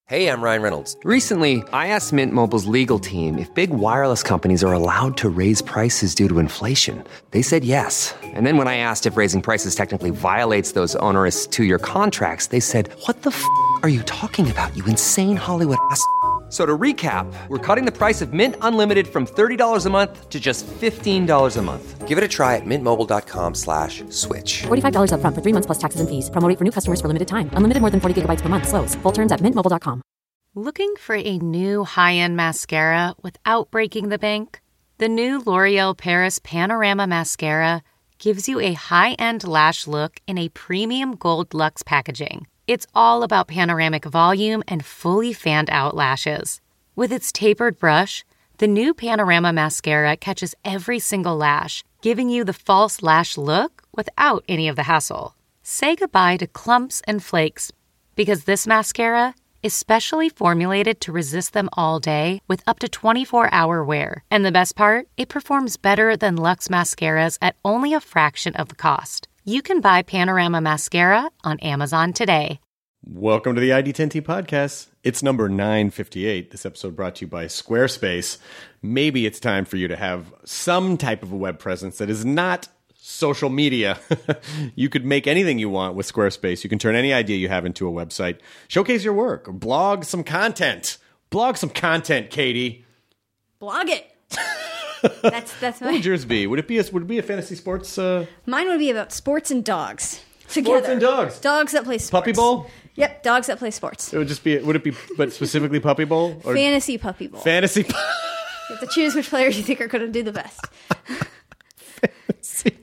Hey, I'm Ryan Reynolds. Recently, I asked Mint Mobile's legal team if big wireless companies are allowed to raise prices due to inflation. They said yes. And then when I asked if raising prices technically violates those onerous two-year contracts, they said, "What the f*** are you talking about, you insane Hollywood ass?" So to recap, we're cutting the price of Mint Unlimited from $30 a month to just $15 a month. Give it a try at mintmobile.com/switch. $45 up front for 3 months plus taxes and fees. Promo rate for new customers for limited time. Unlimited more than 40 gigabytes per month. Slows full terms at mintmobile.com. Looking for a new high-end mascara without breaking the bank? The new L'Oreal Paris Panorama Mascara gives you a high-end lash look in a premium gold luxe packaging. It's all about panoramic volume and fully fanned-out lashes. With its tapered brush, the new Panorama Mascara catches every single lash, giving you the false lash look without any of the hassle. Say goodbye to clumps and flakes, because this mascara is specially formulated to resist them all day with up to 24-hour wear. And the best part? It performs better than Luxe mascaras at only a fraction of the cost. You can buy Panorama Mascara on Amazon today. Welcome to the ID10T podcast. It's number 958. This episode brought to you by Squarespace. Maybe it's time for you to have some type of a web presence that is not social media. You could make anything you want with Squarespace. You can turn any idea you have into a website, showcase your work, or blog some content. Blog some content, Katie. Blog it. That's What would yours be? Would it be a fantasy sports? Mine would be about sports and dogs. Together. Sports and dogs. Dogs that play sports. Puppy bowl? Yep, dogs that play sports. It would just be. Would it be? But specifically puppy bowl or fantasy puppy bowl. Fantasy. You have to choose which players you think are going to do the best. Fantasy.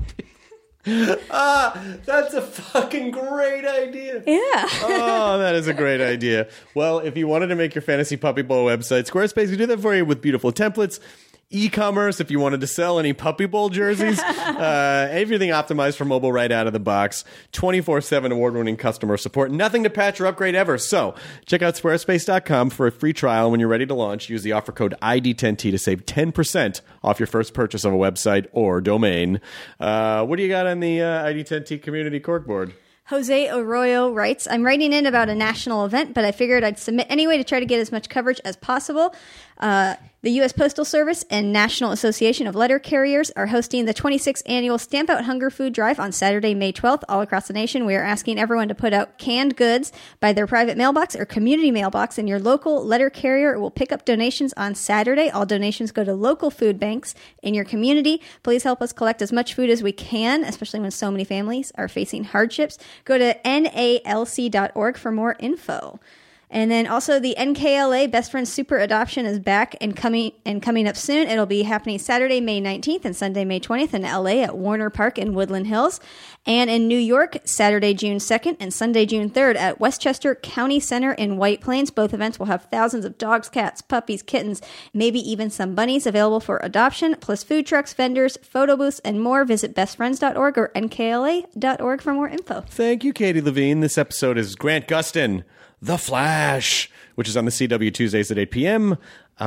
That's a fucking great idea. Yeah. Oh, that is a great idea. Well, if you wanted to make your fantasy puppy bowl website, Squarespace can do that for you with beautiful templates. E-commerce, if you wanted to sell any puppy bowl jerseys, everything optimized for mobile right out of the box. 24/7 award-winning customer support. Nothing to patch or upgrade ever. So check out squarespace.com for a free trial. When you're ready to launch, use the offer code ID10T to save 10% off your first purchase of a website or domain. What do you got on the ID10T community corkboard? Jose Arroyo writes, I'm writing in about a national event, but I figured I'd submit anyway to try to get as much coverage as possible. The U.S. Postal Service and National Association of Letter Carriers are hosting the 26th annual Stamp Out Hunger Food Drive on Saturday, May 12th. All across the nation, we are asking everyone to put out canned goods by their private mailbox or community mailbox, and your local letter carrier will pick up donations on Saturday. All donations go to local food banks in your community. Please help us collect as much food as we can, especially when so many families are facing hardships. Go to nalc.org for more info. And then also the NKLA Best Friends Super Adoption is back and coming up soon. It'll be happening Saturday, May 19th and Sunday, May 20th in LA at Warner Park in Woodland Hills. And in New York, Saturday, June 2nd and Sunday, June 3rd at Westchester County Center in White Plains. Both events will have thousands of dogs, cats, puppies, kittens, maybe even some bunnies available for adoption, plus food trucks, vendors, photo booths, and more. Visit bestfriends.org or nkla.org for more info. Thank you, Katie Levine. This episode is Grant Gustin, The Flash, which is on the CW Tuesdays at 8 p.m.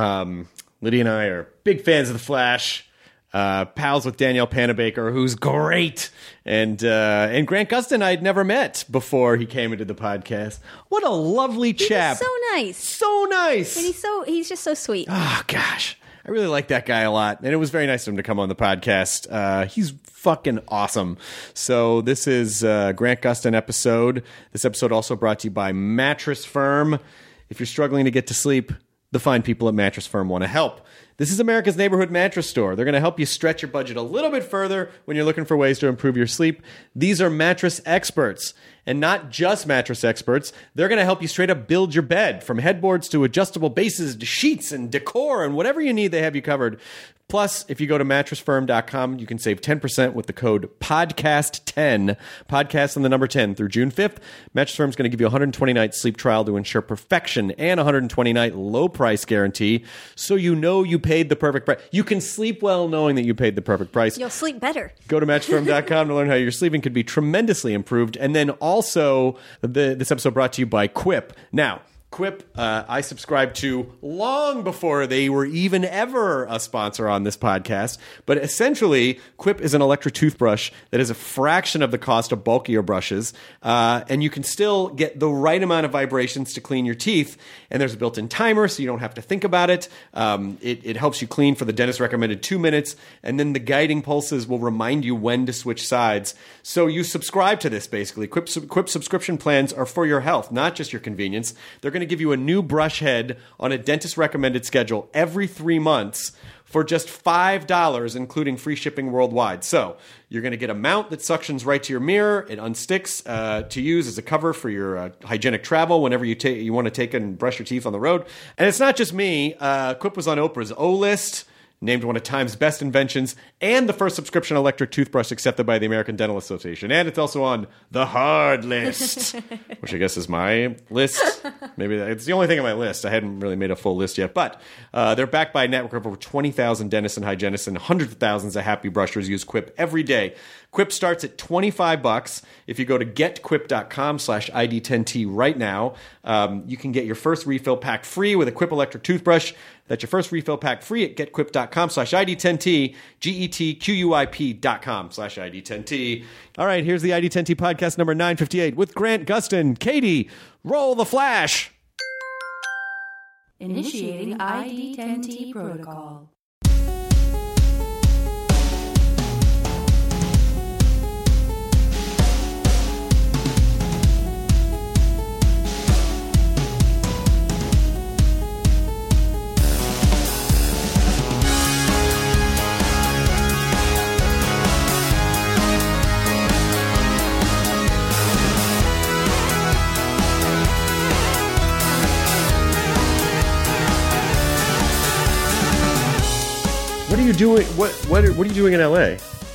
Lydia and I are big fans of The Flash. Pals with Danielle Panabaker, who's great. And Grant Gustin I'd never met before he came into the podcast. What a lovely chap. He's so nice. So nice. And he's just so sweet. Oh, gosh. I really like that guy a lot. And it was very nice of him to come on the podcast. He's fucking awesome. So this is Grant Gustin episode. This episode also brought to you by Mattress Firm. If you're struggling to get to sleep, the fine people at Mattress Firm want to help. This is America's neighborhood mattress store. They're going to help you stretch your budget a little bit further when you're looking for ways to improve your sleep. These are mattress experts, and not just mattress experts. They're going to help you straight up build your bed, from headboards to adjustable bases to sheets and decor and whatever you need, they have you covered. Plus, if you go to mattressfirm.com, you can save 10% with the code PODCAST10, podcast on the number 10 through June 5th. Mattress Firm is going to give you a 120-night sleep trial to ensure perfection and a 120-night low price guarantee, so you know you paid the perfect price. You can sleep well knowing that you paid the perfect price. You'll sleep better. Go to mattressfirm.com to learn how your sleeping could be tremendously improved. And then also, this episode brought to you by Quip. Now, Quip, I subscribed to long before they were even ever a sponsor on this podcast. But essentially, Quip is an electric toothbrush that is a fraction of the cost of bulkier brushes. And you can still get the right amount of vibrations to clean your teeth. And there's a built-in timer, so you don't have to think about it. It helps you clean for the dentist recommended 2 minutes. And then the guiding pulses will remind you when to switch sides. So you subscribe to this, basically. Quip subscription plans are for your health, not just your convenience. They're going to give you a new brush head on a dentist recommended schedule every 3 months for just $5, including free shipping worldwide. So you're going to get a mount that suctions right to your mirror. It unsticks to use as a cover for your hygienic travel whenever you want to take and brush your teeth on the road. And it's not just me. Quip was on Oprah's O-List, named one of Time's best inventions, and the first subscription electric toothbrush accepted by the American Dental Association. And it's also on the hard list, which I guess is my list. Maybe it's the only thing on my list. I hadn't really made a full list yet. But they're backed by a network of over 20,000 dentists and hygienists, and hundreds of thousands of happy brushers use Quip every day. Quip starts at $25. If you go to getquip.com/ID10T right now, you can get your first refill pack free with a Quip electric toothbrush. That's your first refill pack free at getquip.com/ID10T, GETQUIP.com/ID10T. All right, here's the ID10T podcast number 958 with Grant Gustin. Katie, roll the flash. Initiating ID10T protocol. What are you doing? What are you doing in LA?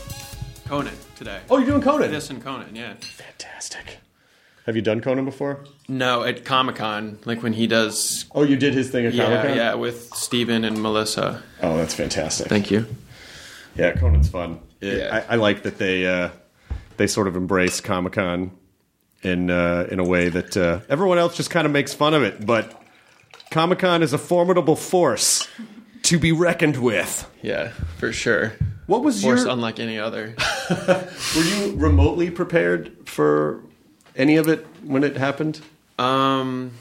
Conan today. Oh, you're doing Conan. This and Conan, yeah. Fantastic. Have you done Conan before? No, at Comic-Con, like when he does. Oh, you did his thing at Comic-Con? Yeah, with Steven and Melissa. Oh, that's fantastic. Thank you. Yeah, Conan's fun. Yeah. I like that they sort of embrace Comic-Con in a way that everyone else just kind of makes fun of it, but Comic-Con is a formidable force to be reckoned with. Yeah, for sure. What was Force your... unlike any other. Were you remotely prepared for any of it when it happened? And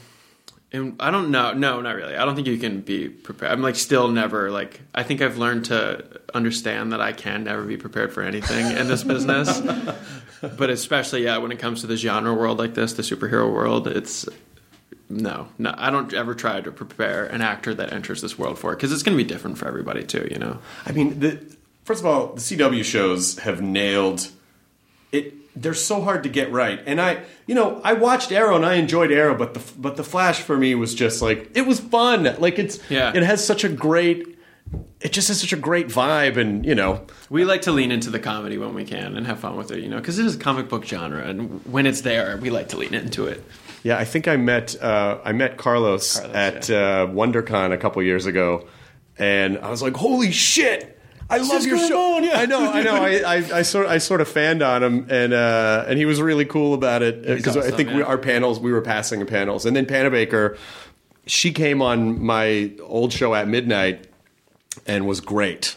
I don't know. No, not really. I don't think you can be prepared. I'm still never I think I've learned to understand that I can never be prepared for anything in this business. But especially, when it comes to the genre world like this, the superhero world, it's... No, I don't ever try to prepare an actor that enters this world for it, because it's going to be different for everybody too, you know? I mean, first of all, the CW shows have nailed it. They're so hard to get right. And I watched Arrow and I enjoyed Arrow, but the Flash for me was just it was fun. It has such a great... It just has such a great vibe, and, We like to lean into the comedy when we can and have fun with it, because it is a comic book genre, and when it's there, we like to lean into it. Yeah, I think I met Carlos at WonderCon a couple years ago, and I was like, "Holy shit! I love your show!" Yeah. I know. I sort of fanned on him, and he was really cool about it, because awesome, I think we were passing panels, and then Panabaker, she came on my old show at midnight and was great.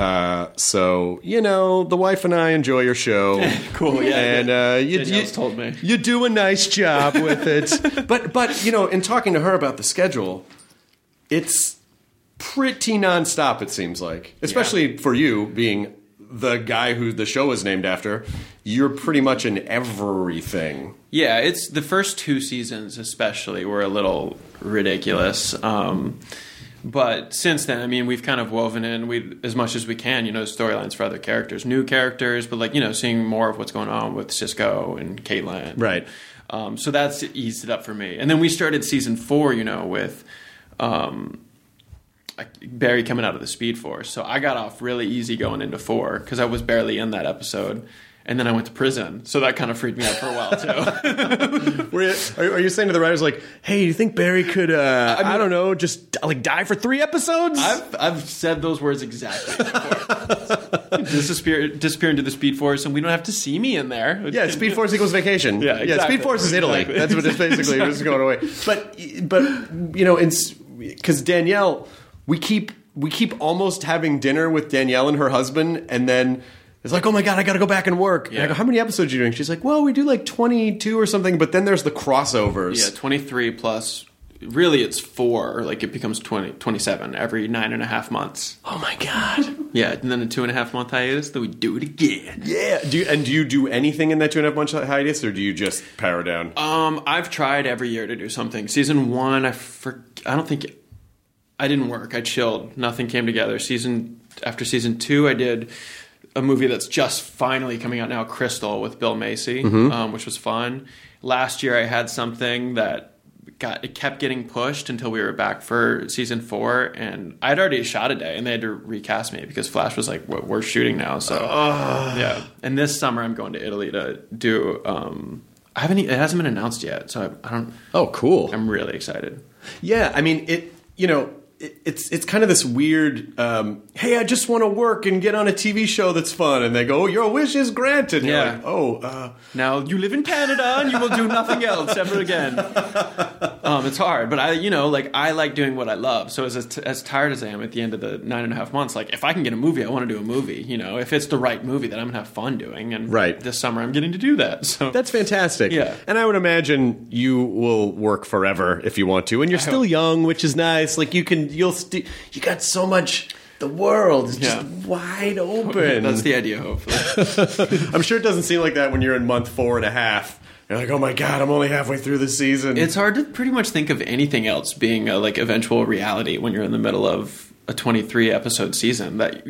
So, the wife and I enjoy your show. Cool, yeah. And you told me. You do a nice job with it. But in talking to her about the schedule, it's pretty nonstop, it seems like. Especially for you, being the guy who the show is named after. You're pretty much in everything. Yeah, it's the first 2 seasons especially were a little ridiculous. But since then, we've kind of woven in as much as we can, storylines for other characters, new characters, but seeing more of what's going on with Cisco and Caitlin. Right. So that's eased it up for me. And then we started season 4, with Barry coming out of the Speed Force. So I got off really easy going into 4 because I was barely in that episode. And then I went to prison, so that kind of freaked me out for a while too. Are you saying to the writers like, "Hey, do you think Barry could, I don't know, just like die for 3 episodes"? I've said those words exactly before. disappear into the Speed Force, and we don't have to see me in there. Yeah, Speed Force equals vacation. Yeah, exactly. Speed Force is Italy. Exactly. That's what it's basically. Exactly. It's going away. But you know, because Danielle, we keep almost having dinner with Danielle and her husband, and then it's like, oh my God, I got to go back and work. Yeah. And I go, how many episodes are you doing? She's like, well, we do like 22 or something, but then there's the crossovers. Yeah, 23 plus. Really, it's 4. Like, it becomes 27 every 9.5 months. Oh my God. Yeah, and then a 2.5 month hiatus, then we do it again. Yeah. Do you do anything in that 2.5 month hiatus, or do you just power down? I've tried every year to do something. Season 1, I don't think I didn't work. I chilled. Nothing came together. After season 2, I did a movie that's just finally coming out now, Crystal, with Bill Macy, which was fun. Last year, I had something that it kept getting pushed until we were back for season 4, and I'd already shot a day, and they had to recast me because Flash was like, well, we're shooting now. So yeah. And this summer, I'm going to Italy to do. It hasn't been announced yet, so I don't. Oh, cool! I'm really excited. Yeah, I mean it. You know. It's kind of this weird, hey, I just want to work and get on a TV show that's fun. And they go, oh, your wish is granted. And yeah. You're like, now you live in Canada and you will do nothing else ever again. It's hard. But I like doing what I love. So as tired as I am at the end of the 9.5 months, like if I can get a movie, I want to do a movie. You know, if it's the right movie that I'm going to have fun doing. And this summer I'm getting to do that. So that's fantastic. Yeah. And I would imagine you will work forever if you want to. And you're still young, which is nice. Like you got so much. The world is just wide open. That's the idea, hopefully. I'm sure it doesn't seem like that when you're in month 4.5. You're like, oh my God, I'm only halfway through the season. It's hard to pretty much think of anything else being a eventual reality when you're in the middle of a 23 episode season. That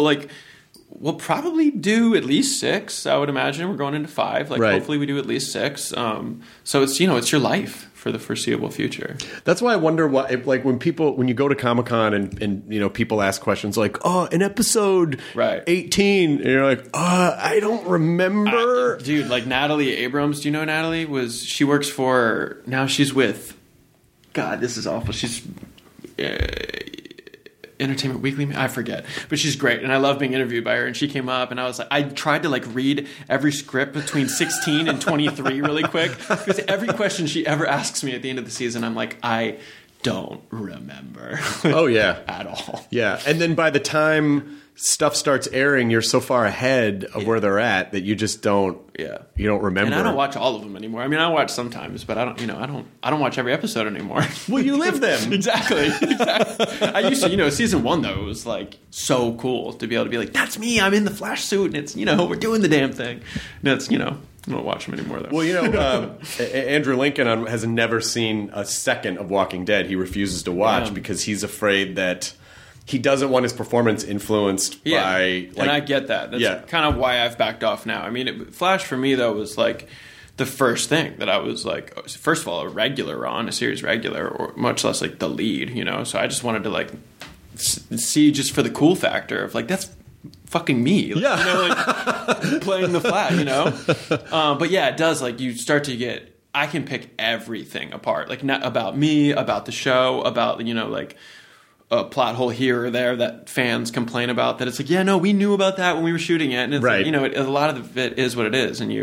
we'll probably do at least 6. I would imagine we're going into 5. Hopefully we do at least 6. So it's it's your life for the foreseeable future. That's why I wonder why, when you go to Comic-Con and people ask questions like, oh, in episode 18, and you're like, I don't remember. Dude, like Natalie Abrams, do you know Natalie? She works for, now she's with, God, this is awful. She's Entertainment Weekly, I forget, but she's great, and I love being interviewed by her. And she came up, and I was like, I tried to read every script between 16 and 23 really quick, because every question she ever asks me at the end of the season, I'm like, I don't remember. Oh yeah, at all. Yeah, and then by the time stuff starts airing, you're so far ahead of where they're at that you just don't. Yeah, you don't remember. And I don't watch all of them anymore. I mean, I watch sometimes, but I don't watch every episode anymore. Well, you live them. Exactly. I used to, season 1 though, it was so cool to be able to be like, that's me. I'm in the Flash suit, and it's we're doing the damn thing. And it's I don't watch them anymore though. Well, Andrew Lincoln has never seen a second of Walking Dead. He refuses to watch because he's afraid that. He doesn't want his performance influenced by... and I get that. That's kind of why I've backed off now. I mean, Flash for me, though, was the first thing that I was first of all, a series regular, or much less the lead, So I just wanted to see just for the cool factor of that's fucking me. Playing the Flash, But yeah, it does. You start to get... I can pick everything apart. Not about me, about the show, about, a plot hole here or there that fans complain about, that it's we knew about that when we were shooting it, and it's a lot of it is what it is, and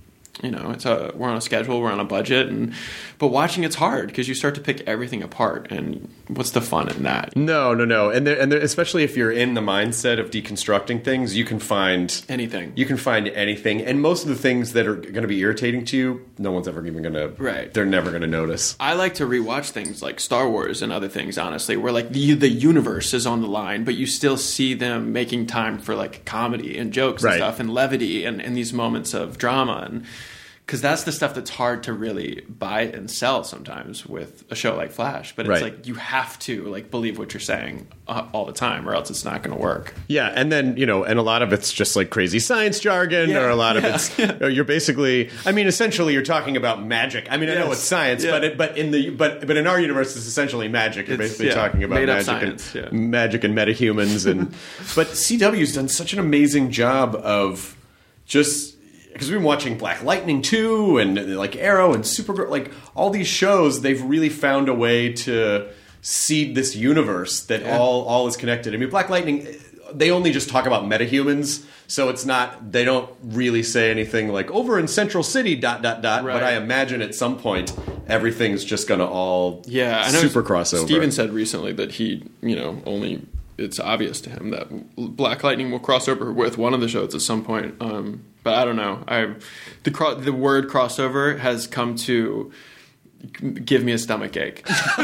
we're on a schedule, we're on a budget, but watching it's hard because you start to pick everything apart, and what's the fun in that? No, and there, especially if you're in the mindset of deconstructing things, you can find anything. You can find anything, and most of the things that are going to be irritating to you, no one's ever even going to. They're never going to notice. I like to rewatch things like Star Wars and other things, honestly, where the universe is on the line, but you still see them making time for comedy and jokes and stuff and levity and these moments of drama and. Because that's the stuff that's hard to really buy and sell sometimes with a show like Flash. But it's you have to believe what you're saying all the time, or else it's not going to work. Yeah, and then and a lot of it's just crazy science jargon, or a lot of it's you're basically. I mean, essentially, you're talking about magic. I mean, I know it's science, but in our universe, it's essentially magic. You're basically talking about magic and metahumans, and but CW's done such an amazing job of just. because we've been watching Black Lightning 2 and like Arrow and Supergirl, like all these shows, they've really found a way to seed this universe that all is connected. I mean, Black Lightning, they only just talk about metahumans, so it's not, they don't really say anything like over in Central City ... Right. But I imagine at some point everything's just going to all I know super crossover. Steven said recently that he, only it's obvious to him that Black Lightning will cross over with one of the shows at some point. But I don't know. The word crossover has come to give me a stomach ache.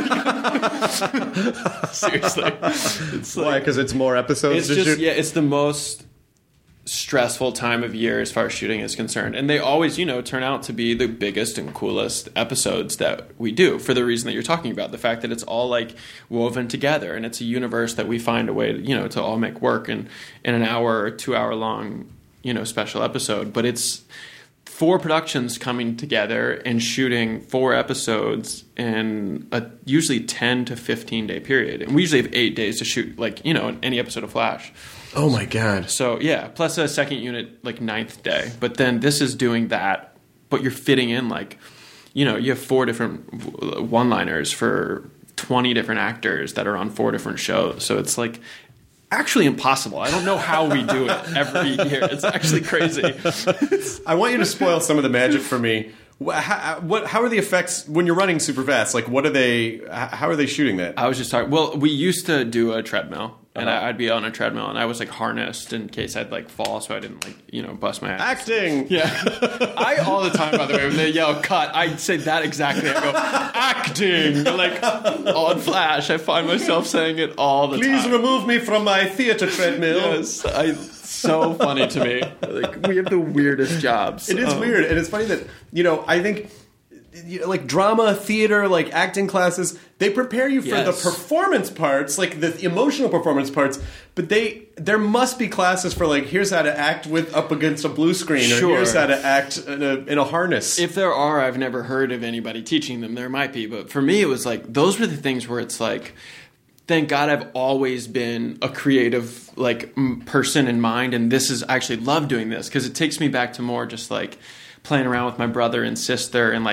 Seriously. It's Why? Because it's more episodes to shoot? Yeah, it's the most stressful time of year as far as shooting is concerned. And they always, turn out to be the biggest and coolest episodes that we do for the reason that you're talking about. The fact that it's all like woven together and it's a universe that we find a way to, to all make work in an hour or 2 hour long, special episode. But it's 4 productions coming together and shooting 4 episodes in a usually 10 to 15 day period. And we usually have 8 days to shoot, any episode of Flash. Oh my God. So yeah, plus a second unit, 9th day. But then this is doing that, but you're fitting in you have 4 different one-liners for 20 different actors that are on 4 different shows. So it's actually impossible. I don't know how we do it every year. It's actually crazy. I want you to spoil some of the magic for me. How are the effects when you're running super fast? How are they shooting that? I was just talking. Well, we used to do a treadmill. And I'd be on a treadmill, and I was harnessed in case I'd fall, so I didn't bust my ass. Acting. Yeah, I all the time. By the way, when they yell "cut," I'd say that exactly. I go acting. On Flash, I find myself saying it all the time. Please remove me from my theater treadmill. Yes, so funny to me. We have the weirdest jobs. It is weird, and it's funny that I think. Drama, theater, acting classes, they prepare you for the performance parts, the emotional performance parts, but there must be classes for here's how to act up against a blue screen, or here's how to act in a harness. If there are, I've never heard of anybody teaching them. There might be, but for me it was those were the things where it's thank God I've always been a creative person in mind, and this is I actually love doing this because it takes me back to more just playing around with my brother and sister and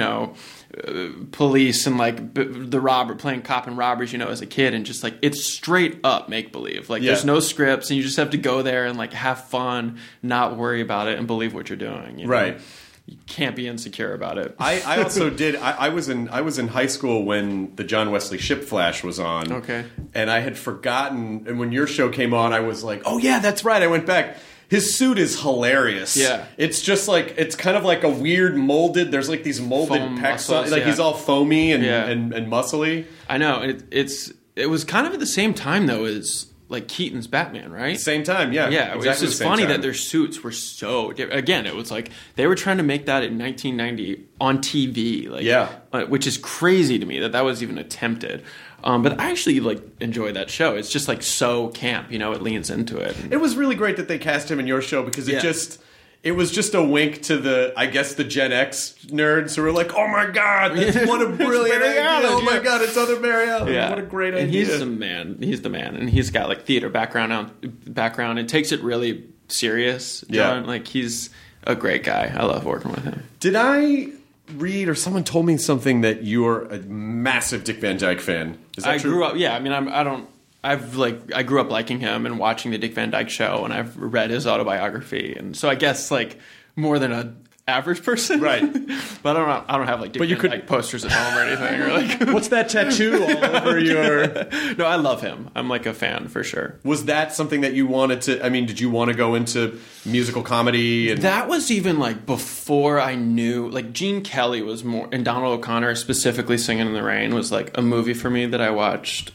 police and playing cop and robbers, as a kid, and just it's straight up make believe. There's no scripts and you just have to go there and have fun, not worry about it, and believe what you're doing. Right. You can't be insecure about it. I also did. I was in high school when the John Wesley Shipp Flash was on. Okay. And I had forgotten. And when your show came on, I was oh yeah, that's right. I went back. His suit is hilarious. Yeah. It's just it's kind of a weird molded, there's these molded foam pecs. muscles, he's all foamy and muscly. I know. It was kind of at the same time though as Keaton's Batman, right? Same time, yeah. Yeah, exactly. It's just funny that their suits were so different. Again, it was they were trying to make that in 1990 on TV. Which is crazy to me that was even attempted. But I actually enjoy that show. It's just so camp, it leans into it. It was really great that they cast him in your show because it was just a wink to the Gen X nerds who were oh my God, what a brilliant idea. Oh my God, it's other Barry Allen. Yeah. What a great idea. And he's the man. He's the man. And he's got theater background. It takes it really serious. John. Yeah. He's a great guy. I love working with him. Did I read or someone told me something that you're a massive Dick Van Dyke fan? Is that true? Grew up. Yeah. I mean, I grew up liking him and watching the Dick Van Dyke Show, and I've read his autobiography, and so I guess more than a average person, right? But I don't have Dick Van Dyke posters at home or anything. Or what's that tattoo all over your? No, I love him. I'm a fan for sure. Was that something that you wanted to? I mean, did you want to go into musical comedy? That was even before I knew. Gene Kelly was more, and Donald O'Connor specifically, Singing in the Rain was a movie for me that I watched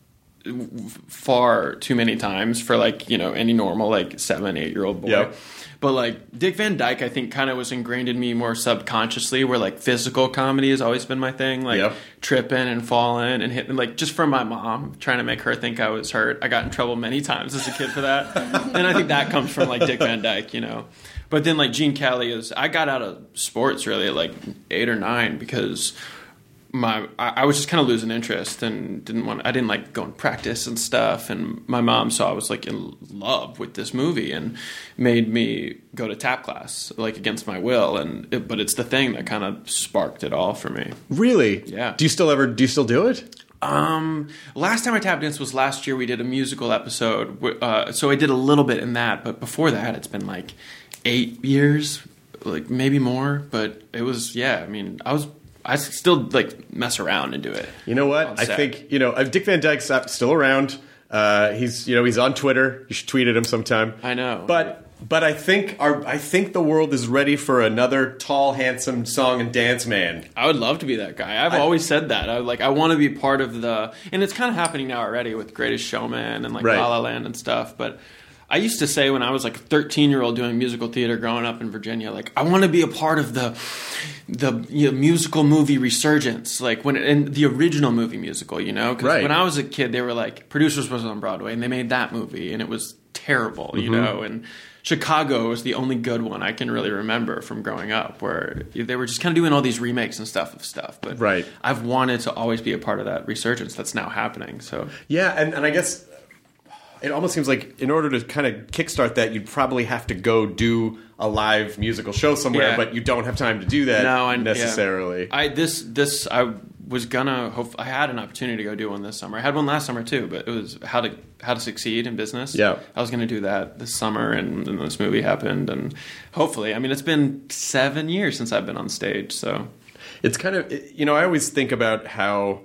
far too many times for any normal 7-8-year-old boy. Yep. But Dick Van Dyke, I think, kind of was ingrained in me more subconsciously, where physical comedy has always been my thing, tripping and falling and hitting, just from my mom trying to make her think I was hurt. I got in trouble many times as a kid for that, and I think that comes from Dick Van Dyke, But then Gene Kelly I got out of sports really at 8 or 9 because I was just kind of losing interest and I didn't like go and practice and stuff. And my mom saw I was like in love with this movie and made me go to tap class, like against my will. But it's the thing that kind of sparked it all for me. Really? Yeah. Do you still do it? Last time I tap danced was last year. We did a musical episode. So I did a little bit in that, but before that it's been like 8 years, like maybe more. But it was, I mean, I still like mess around and do it. You know what? I think Dick Van Dyke's still around. He's on Twitter. You should tweet at him sometime. I know, but I think the world is ready for another tall, handsome song and dance man. I would love to be that guy. I've always said that. I want to be part of and it's kind of happening now already with Greatest Showman and like La La Land and stuff. But I used to say when I was like a 13-year-old doing musical theater growing up in Virginia, like I want to be a part of the musical movie resurgence, like in the original movie musical, because when I was a kid, they were like Producers was on Broadway and they made that movie and it was terrible, and Chicago was the only good one I can really remember from growing up, where they were just kind of doing all these remakes and stuff. But I've wanted to always be a part of that resurgence that's now happening. So and I guess it almost seems like in order to kind of kickstart that, you'd probably have to go do a live musical show somewhere, but you don't have time to do that necessarily. I was gonna I had an opportunity to go do one this summer. I had one last summer too, but it was how to succeed in business. Yeah, I was gonna do that this summer, and then this movie happened, and hopefully, I mean, it's been 7 years since I've been on stage, so it's kind of I always think about how.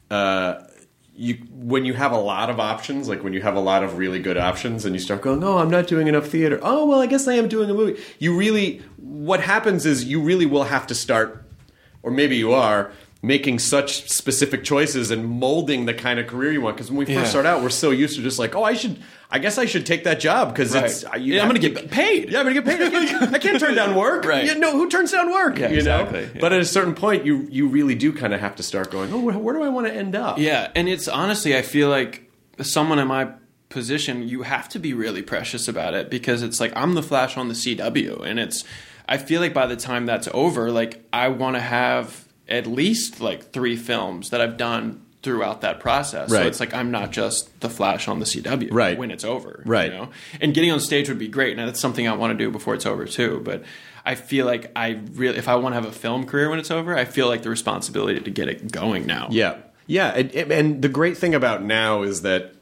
When you have a lot of options, like when you have a lot of really good options and you start going, oh, I'm not doing enough theater. Oh, well, I guess I am doing a movie. What happens is you really will have to start, or maybe you are, making such specific choices and molding the kind of career you want. Because when we first start out, we're so used to just like, oh, I guess I should take that job because I'm going to get paid. Yeah, I'm going to get paid. I can't turn down work. Right. Who turns down work? Yeah, exactly. Yeah. But at a certain point, you really do kind of have to start going, oh, where do I want to end up? Yeah, and it's honestly, I feel like someone in my position, you have to be really precious about it because it's like I'm the Flash on the CW, and I feel like by the time that's over, like I want to have at least like 3 films that I've done throughout that process. Right. So it's like I'm not just the Flash on the CW when it's over. Right. And getting on stage would be great, and that's something I want to do before it's over too. But I feel like if I want to have a film career when it's over, I feel like the responsibility to get it going now. Yeah. Yeah. And the great thing about now is that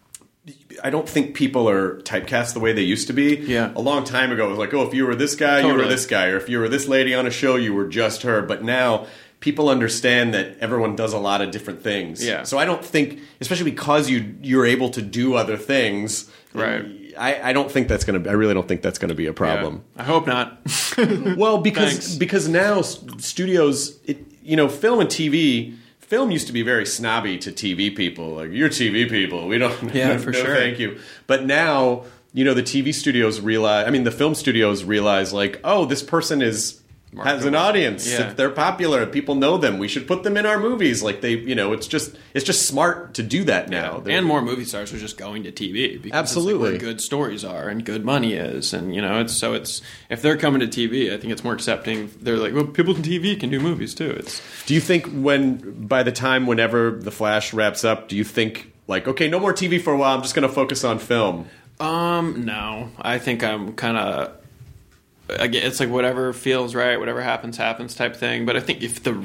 I don't think people are typecast the way they used to be. Yeah. A long time ago, it was like, oh, if you were this guy, you were this guy. Or if you were this lady on a show, you were just her. But now people understand that everyone does a lot of different things. Yeah. So I don't think, especially because you're able to do other things, right? I don't think that's going to. I really don't think that's going to be a problem. Yeah. I hope not. Well, because now studios, film and TV. Film used to be very snobby to TV people. Like, you're TV people. We don't. Yeah, for sure. Thank you. But now, the TV studios realize. I mean, the film studios realize, like, oh, this person has an audience. Yeah. They're popular. People know them. We should put them in our movies. Like it's just smart to do that now. Yeah. And more movie stars are just going to TV because absolutely it's like where good stories are and good money is, and it's if they're coming to TV, I think it's more accepting. They're like, well, people in TV can do movies too. Do you think by the time whenever The Flash wraps up, do you think like, okay, no more TV for a while, I'm just going to focus on film? No, I think I'm kind of. Again, it's like whatever feels right, whatever happens type thing. But I think if the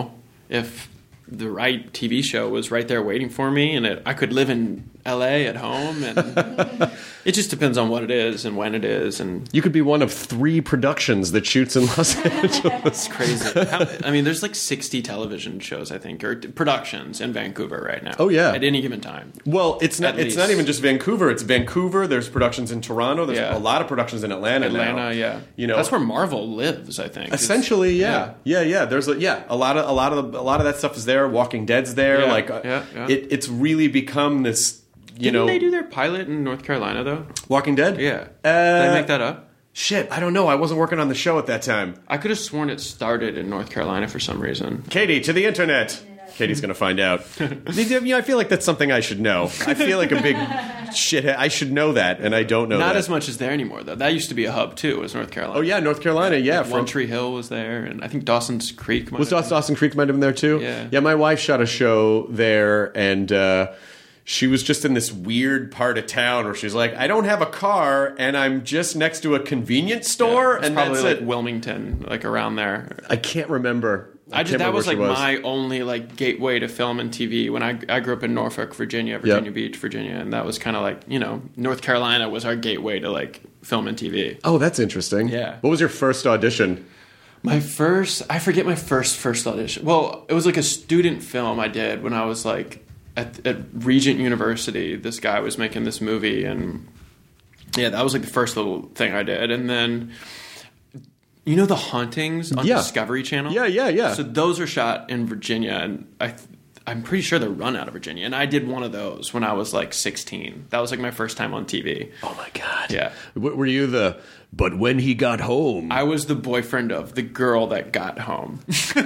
right TV show was right there waiting for me, and I could live in LA at home, and it just depends on what it is and when it is. And you could be one of 3 productions that shoots in Los Angeles. It's crazy. There's like 60 television shows, I think, or productions in Vancouver right now. Oh yeah, at any given time. Well, it's not even just Vancouver. It's Vancouver. There's productions in Toronto. There's a lot of productions in Atlanta now. Yeah. That's where Marvel lives, I think. Essentially, yeah. There's a lot of that stuff is there. Walking Dead's there. It's really become this. Didn't they do their pilot in North Carolina, though? Walking Dead? Yeah. Did I make that up? Shit, I don't know. I wasn't working on the show at that time. I could have sworn it started in North Carolina for some reason. Katie, to the internet. Katie's going to find out. I feel like that's something I should know. I feel like a big shithead. I should know that, and I don't know that. Not as much as there anymore, though. That used to be a hub, too, was North Carolina. Oh, yeah, North Carolina, yeah. One Tree Hill was there, and I think Dawson's Creek Dawson Creek might have been there, too? Yeah. Yeah, my wife shot a show there, and she was just in this weird part of town where she's like, I don't have a car, and I'm just next to a convenience store, it's and probably that's like it. Wilmington, like around there. I can't remember. That was like my only like gateway to film and TV when I grew up in Norfolk, Virginia Beach, Virginia, and that was kind of like, North Carolina was our gateway to like film and TV. Oh, that's interesting. Yeah. What was your first audition? I forget my first audition. Well, it was like a student film I did when I was like at Regent University. This guy was making this movie, and yeah, that was like the first little thing I did, and then. The Hauntings on Discovery Channel? Yeah. So those are shot in Virginia, and I'm pretty sure they're run out of Virginia. And I did one of those when I was like 16. That was like my first time on TV. Oh my God. Yeah. Were you but when he got home? I was the boyfriend of the girl that got home.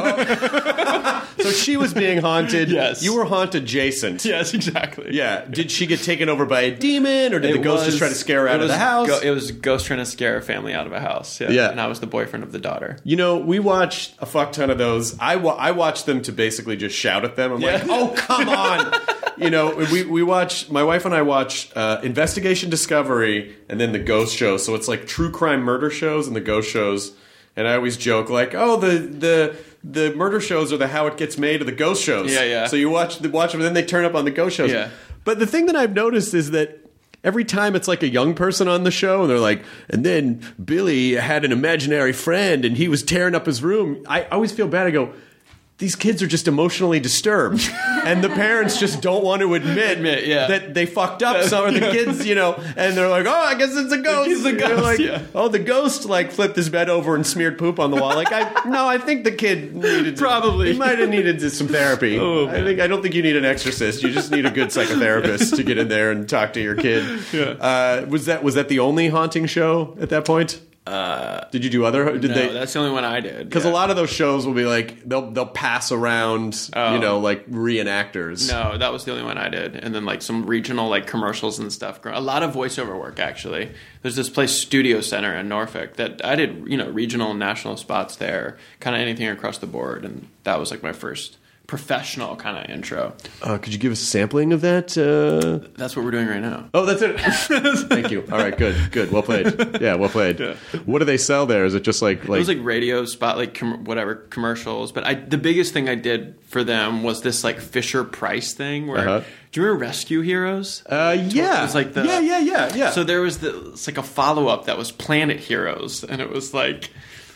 So she was being haunted. Yes. You were haunted adjacent. Yes, exactly. Yeah. Did she get taken over by a demon, or did the ghost just try to scare her out of the house? It was a ghost trying to scare a family out of a house. Yeah. And I was the boyfriend of the daughter. We watched a fuck ton of those. I watched them to basically just shout at them. I'm like, oh, come on. We watch, my wife and I watch Investigation Discovery and then the ghost shows. So it's like true crime murder shows and the ghost shows. And I always joke like, oh, the murder shows are the How It Gets Made of the ghost shows. Yeah. So you watch them and then they turn up on the ghost shows. Yeah. But the thing that I've noticed is that every time it's like a young person on the show and they're like, and then Billy had an imaginary friend and he was tearing up his room. I always feel bad. I go, these kids are just emotionally disturbed, and the parents just don't want to admit that they fucked up some of the kids, and they're like, oh, I guess it's a ghost. It's a ghost, like, oh, the ghost like flipped his bed over and smeared poop on the wall. Like, I think the kid needed probably he might have needed some therapy. Oh, I don't think you need an exorcist. You just need a good psychotherapist to get in there and talk to your kid. Yeah. Was that the only haunting show at that point? Did you do other? That's the only one I did. Because a lot of those shows will be like they'll pass around, like reenactors. No, that was the only one I did, and then like some regional like commercials and stuff. A lot of voiceover work actually. There's this place, Studio Center in Norfolk, that I did regional and national spots there, kind of anything across the board, and that was like my first professional kind of intro. Could you give us a sampling of that? That's what we're doing right now. Oh, that's it. Thank you. All right, good. Well played. Yeah, well played. Yeah. What do they sell there? Is it just like... It was like radio spot, like commercials. But the biggest thing I did for them was this like Fisher Price thing where... Do you remember Rescue Heroes? Yeah. It was like Yeah. So there was it's like a follow-up that was Planet Heroes, and it was like...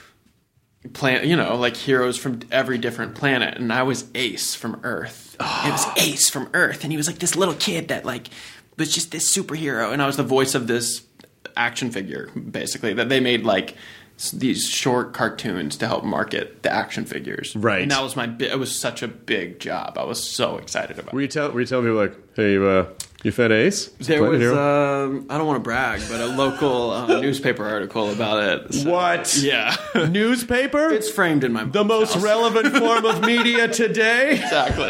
like heroes from every different planet, and I was Ace from Earth. It was Ace from Earth, and he was like this little kid that like was just this superhero, and I was the voice of this action figure, basically, that they made like these short cartoons to help market the action figures. Right. And that was it was such a big job. I was so excited about it. Were you telling people like, hey, you fed Ace? There was, I don't want to brag, but a local newspaper article about it. So, what? Yeah. Newspaper? It's framed in my The most relevant form of media today? Exactly.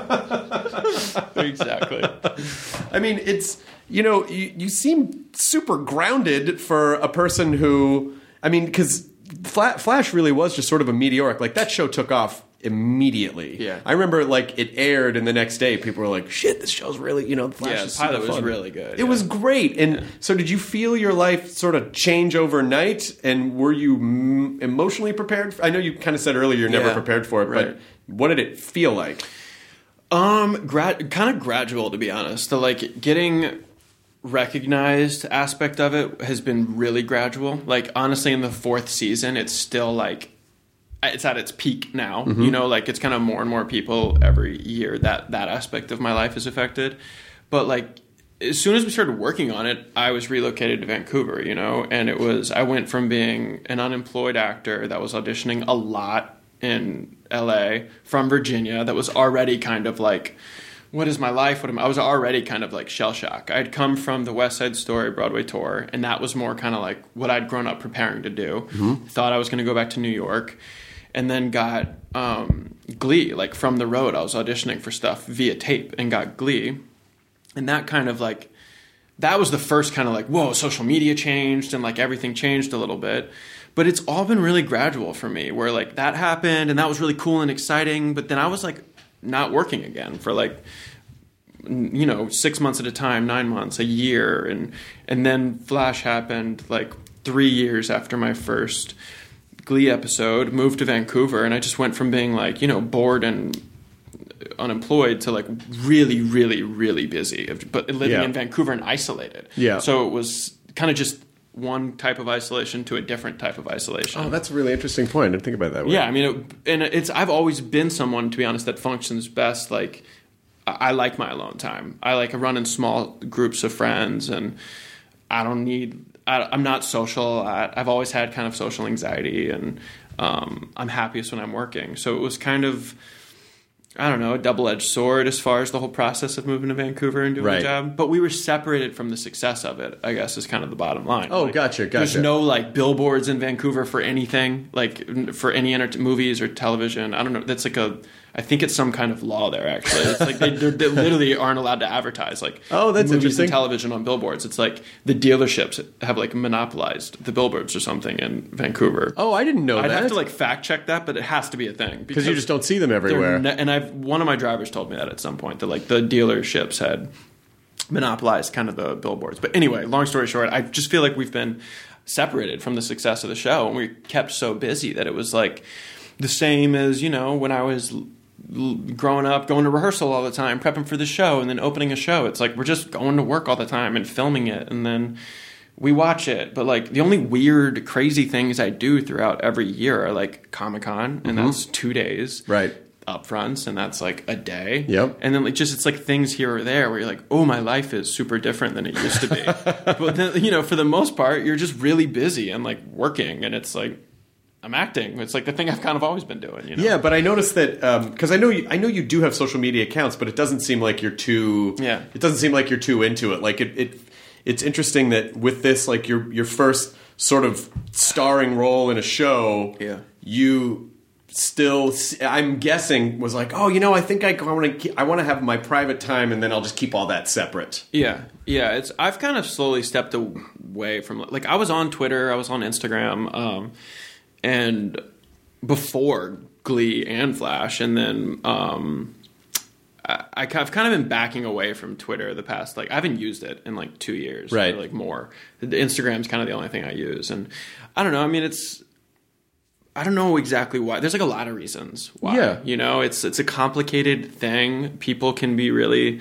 Exactly. I mean, it's, you seem super grounded for a person who, I mean, because Flash really was just sort of a meteoric. Like, that show took off immediately. Yeah. I remember, like, it aired, and the next day people were like, shit, this show's really, Flash is the pilot super fun. Was really good. It was great. And so did you feel your life sort of change overnight? And were you emotionally prepared? I know you kind of said earlier you're never prepared for it, but what did it feel like? Kind of gradual, to be honest. The, like, getting recognized aspect of it has been really gradual. Like, honestly, in the 4th season, it's still, like, it's at its peak now. Mm-hmm. Like, it's kind of more and more people every year that aspect of my life is affected. But, like, as soon as we started working on it, I was relocated to Vancouver, and I went from being an unemployed actor that was auditioning a lot in LA from Virginia that was already kind of like, what is my life? I was already kind of like shell shock. I'd come from the West Side Story Broadway tour, and that was more kind of like what I'd grown up preparing to do. Mm-hmm. Thought I was going to go back to New York. and then got Glee, like from the road. I was auditioning for stuff via tape and got Glee. And that kind of like, that was the first kind of like, whoa, social media changed and like everything changed a little bit. But it's all been really gradual for me, where like that happened and that was really cool and exciting. But then I was like not working again for like, 6 months at a time, 9 months, a year. And then Flash happened like 3 years after my first Glee episode, moved to Vancouver, and I just went from being like, bored and unemployed to like really, really, really busy, but living in Vancouver and isolated. Yeah. So it was kind of just one type of isolation to a different type of isolation. Oh, that's a really interesting point. I didn't think about it that way. Yeah, I mean, I've always been someone, to be honest, that functions best. Like, I like my alone time. I like running small groups of friends, and I'm not social. I've always had kind of social anxiety, and I'm happiest when I'm working. So it was kind of, I don't know, a double-edged sword as far as the whole process of moving to Vancouver and doing a job. But we were separated from the success of it, I guess, is kind of the bottom line. Oh, like, gotcha. There's no, like, billboards in Vancouver for anything, like, for any movies or television. I don't know. That's like I think it's some kind of law there, actually. It's like they literally aren't allowed to advertise, like, that's movies and television on billboards. It's like the dealerships have, like, monopolized the billboards or something in Vancouver. Oh, I didn't know I'd that. have to, like, fact-check that, but it has to be a thing. Because you just don't see them everywhere. One of my drivers told me that at some point, that, like, the dealerships had monopolized kind of the billboards. But anyway, long story short, I just feel like we've been separated from the success of the show, and we kept so busy that it was, like, the same as, when I was growing up, going to rehearsal all the time, prepping for the show, and then opening a show. It's like we're just going to work all the time and filming it, and then we watch it. But like the only weird, crazy things I do throughout every year are like Comic-Con, and that's 2 days. Right. Upfronts, and that's like a day. Yep. And then like it's like things here or there where you're like, oh, my life is super different than it used to be. But then, for the most part, you're just really busy and like working, and it's like, I'm acting. It's like the thing I've kind of always been doing. Yeah, but I noticed that because I know you do have social media accounts, but it doesn't seem like you're too. Yeah. It doesn't seem like you're too into it. Like it's interesting that with this, like your first sort of starring role in a show, you still, I'm guessing, was like, oh, I think I want to have my private time, and then I'll just keep all that separate. Yeah. I've kind of slowly stepped away from, like, I was on Twitter, I was on Instagram. And before Glee and Flash, and then I've kind of been backing away from Twitter the past, like, I haven't used it in like 2 years, right? Or like more. The Instagram's kind of the only thing I use, and I don't know. I mean, I don't know exactly why. There's like a lot of reasons why. Yeah, it's a complicated thing. People can be really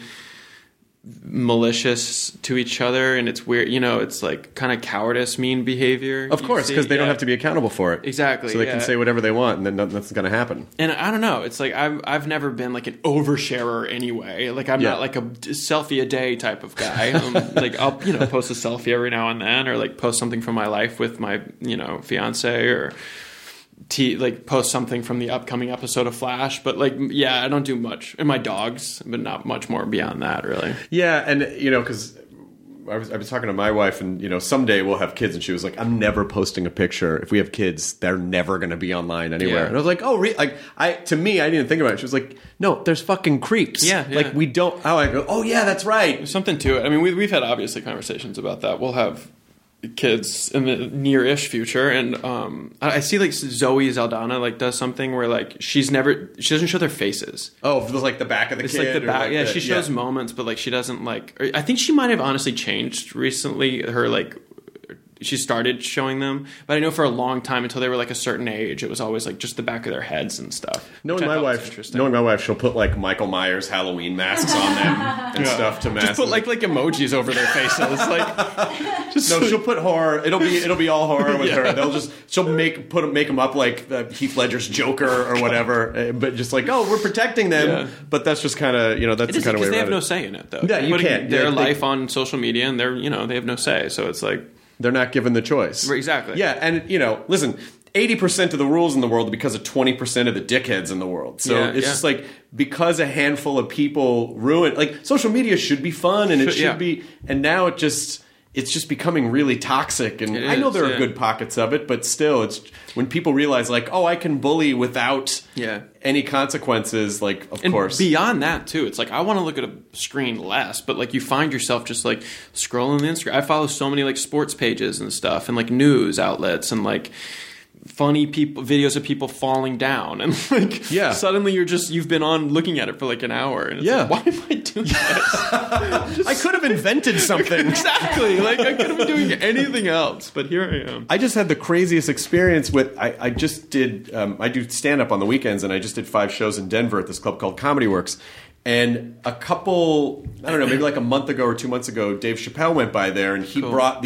malicious to each other, and it's weird, it's like kind of cowardice, mean behavior, of course, because they don't have to be accountable for it, exactly, so they can say whatever they want, and then nothing's going to happen. And I don't know, it's like I've never been like an oversharer anyway. Like I'm not like a selfie a day type of guy. Like I'll post a selfie every now and then, or like post something from my life with my fiance, or like post something from the upcoming episode of Flash, but like, I don't do much. And my dogs, but not much more beyond that, really. Yeah, and because I was talking to my wife, and someday we'll have kids, and she was like, "I'm never posting a picture. If we have kids, they're never going to be online anywhere." Yeah. And I was like, "Oh, really?" Like, to me, I didn't think about it. She was like, "No, there's fucking creeps." Yeah. Like we don't. Oh, I go, "Oh yeah, that's right." There's something to it. I mean, we've had obviously conversations about that. We'll have kids in the near-ish future, and I see like Zoe Saldana like does something where like she doesn't show their faces. Oh, like the back of the it's kid. Like the back. She shows moments, but like she doesn't like. I think she might have honestly changed recently. Her like. She started showing them, but I know for a long time, until they were like a certain age, it was always like just the back of their heads and stuff. Knowing my wife, she'll put like Michael Myers Halloween masks on them and stuff to mask. Just put like emojis over their faces. Like, she'll put horror. It'll be all horror with her. She'll make them up like Heath Ledger's Joker or whatever, but just like, oh, we're protecting them. Yeah. But that's just kind of that's the kind of way. Because they have no say in it, though. Yeah, you can't. Their life on social media, and they have no say. So it's like. They're not given the choice. Exactly. Yeah, and, listen, 80% of the rules in the world are because of 20% of the dickheads in the world. So it's just like, because a handful of people ruin... Like, social media should be fun, and it should be... And now it just... it's just becoming really toxic. And It I know is, there are yeah. good pockets of it, but still, it's when people realize, like, oh, I can bully without any consequences, like, of And course. beyond that, too, it's like, I want to look at a screen less, but, like, you find yourself just, like, scrolling the Instagram. I follow so many, like, sports pages and stuff and, like, news outlets and, like, funny videos of people falling down. And, like, suddenly you've been on looking at it for, like, an hour. And it's like, why am I doing this? I could have invented something. Exactly. Like, I could have been doing anything else, but here I am. I just had the craziest experience with, I just did, I do stand-up on the weekends, and I just did 5 shows in Denver at this club called Comedy Works. And a couple, I don't know, maybe like a month ago or 2 months ago, Dave Chappelle went by there, and he brought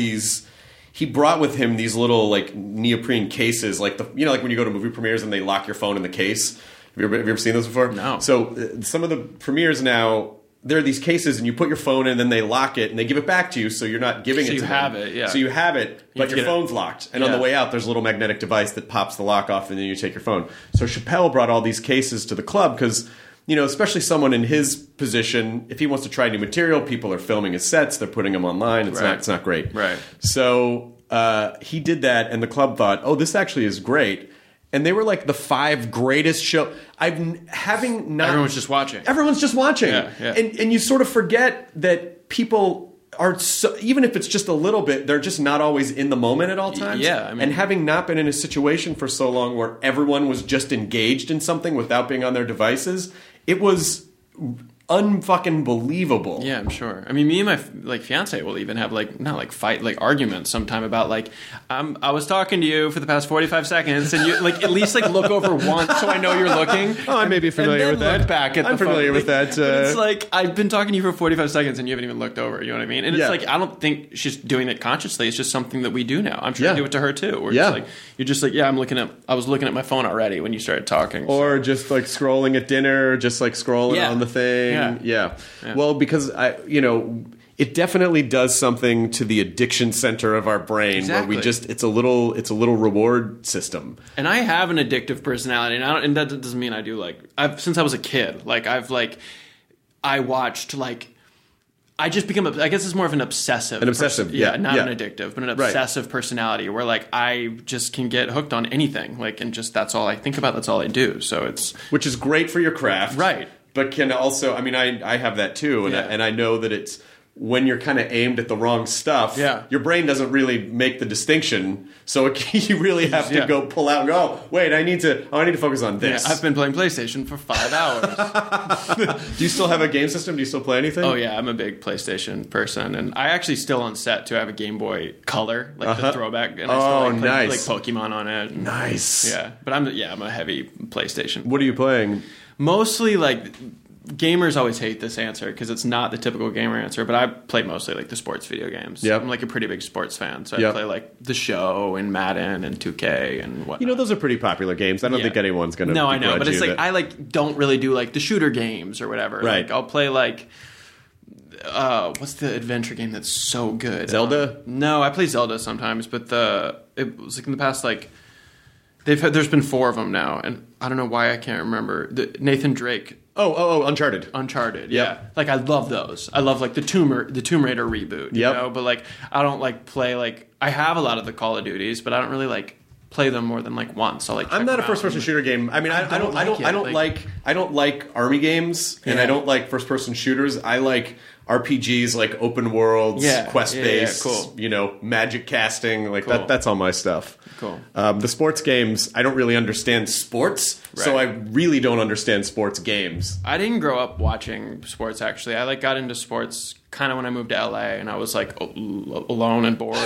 with him these little, like, neoprene cases, like, like when you go to movie premieres and they lock your phone in the case. Have you ever seen those before? No. So some of the premieres now, there are these cases, and you put your phone in, and then they lock it, and they give it back to you, so you're not giving it to them. So you have it, yeah. So you have it, but your phone's locked. And on the way out, there's a little magnetic device that pops the lock off, and then you take your phone. So Chappelle brought all these cases to the club because, especially someone in his position, if he wants to try new material, people are filming his sets, they're putting them online. It's not great. Right. So he did that, and the club thought, oh, this actually is great. And they were like the 5 greatest show. Everyone's just watching. Everyone's just watching. Yeah. And you sort of forget that people are so, even if it's just a little bit, they're just not always in the moment at all times. Yeah, I mean, and having not been in a situation for so long where everyone was just engaged in something without being on their devices, it was unfucking believable. Yeah, I'm sure. I mean, me and my fiance will even have arguments sometime about I was talking to you for the past 45 seconds, and you at least look over once so I know you're looking. Oh, I may be familiar with that. Look back at I'm familiar with that. It's like I've been talking to you for 45 seconds and you haven't even looked over. You know what I mean? And it's like I don't think she's doing it consciously. It's just something that we do now. I'm sure you do it to her too. Where you're just like, I was looking at my phone already when you started talking. Or just scrolling at dinner, just scrolling on the thing. Yeah. Well, because it definitely does something to the addiction center of our brain where we just it's a little reward system. And I have an addictive personality, and that doesn't mean I do since I was a kid. I watched I just become I guess it's more of an obsessive. An obsessive, not an addictive, but an obsessive personality where I just can get hooked on anything. And just that's all I think about, that's all I do. So it's which is great for your craft. Right. But can also, I have that too, and I know that it's when you're kind of aimed at the wrong stuff, your brain doesn't really make the distinction, so you really have to go pull out and go, oh, wait, I need to focus on this. Yeah, I've been playing PlayStation for 5 hours. Do you still have a game system? Do you still play anything? Oh yeah, I'm a big PlayStation person, and I actually still on set too. I have a Game Boy Color, the throwback, and I still nice. play Pokemon on it. Nice. Yeah, but I'm a heavy PlayStation. What are you playing? Mostly gamers always hate this answer because it's not the typical gamer answer, but I play mostly the sports video games. Yep. I'm a pretty big sports fan, so I play The Show and Madden and 2K and whatnot. Those are pretty popular games. I don't think anyone's going to. No, I know, but it's I don't really do the shooter games or whatever. Right. I'll play what's the adventure game that's so good? Zelda? No, I play Zelda sometimes, but it was in the past there's been 4 of them now, and I don't know why I can't remember. Nathan Drake. Oh, Uncharted. Uncharted, yeah. I love those. I love the Tomb Raider reboot, you know? But I don't play I have a lot of the Call of Duties, but I don't really play them more than once. I'll I'm not a first person shooter game. I mean, I don't like army games, and I don't like first person shooters. I like RPGs, open worlds, quest based, cool. Magic casting, cool. that's all my stuff. Cool. The sports games, I don't really understand sports, so I really don't understand sports games. I didn't grow up watching sports, actually. I got into sports kind of when I moved to LA, and I was alone and bored.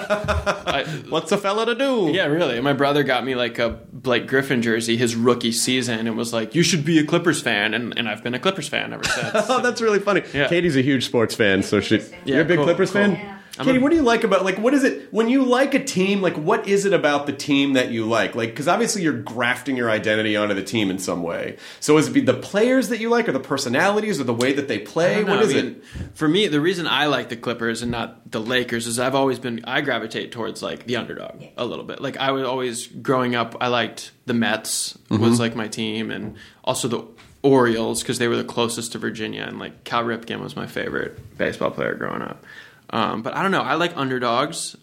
And what's a fella to do? Yeah, really. And my brother got me a Blake Griffin jersey his rookie season, and was you should be a Clippers fan, and I've been a Clippers fan ever since. Oh, that's really funny. Yeah. Katie's a huge sports fan, so you're a big Clippers fan? Yeah. Katie, what do you like about, what is it, when you like a team, what is it about the team that you like? Because obviously you're grafting your identity onto the team in some way. So is it the players that you like, or the personalities, or the way that they play? What is it? For me, the reason I like the Clippers and not the Lakers is I gravitate towards, the underdog a little bit. I was always, growing up, I liked the Mets, was, my team, and also the Orioles, because they were the closest to Virginia, and, Cal Ripken was my favorite baseball player growing up. But I don't know. I like underdogs.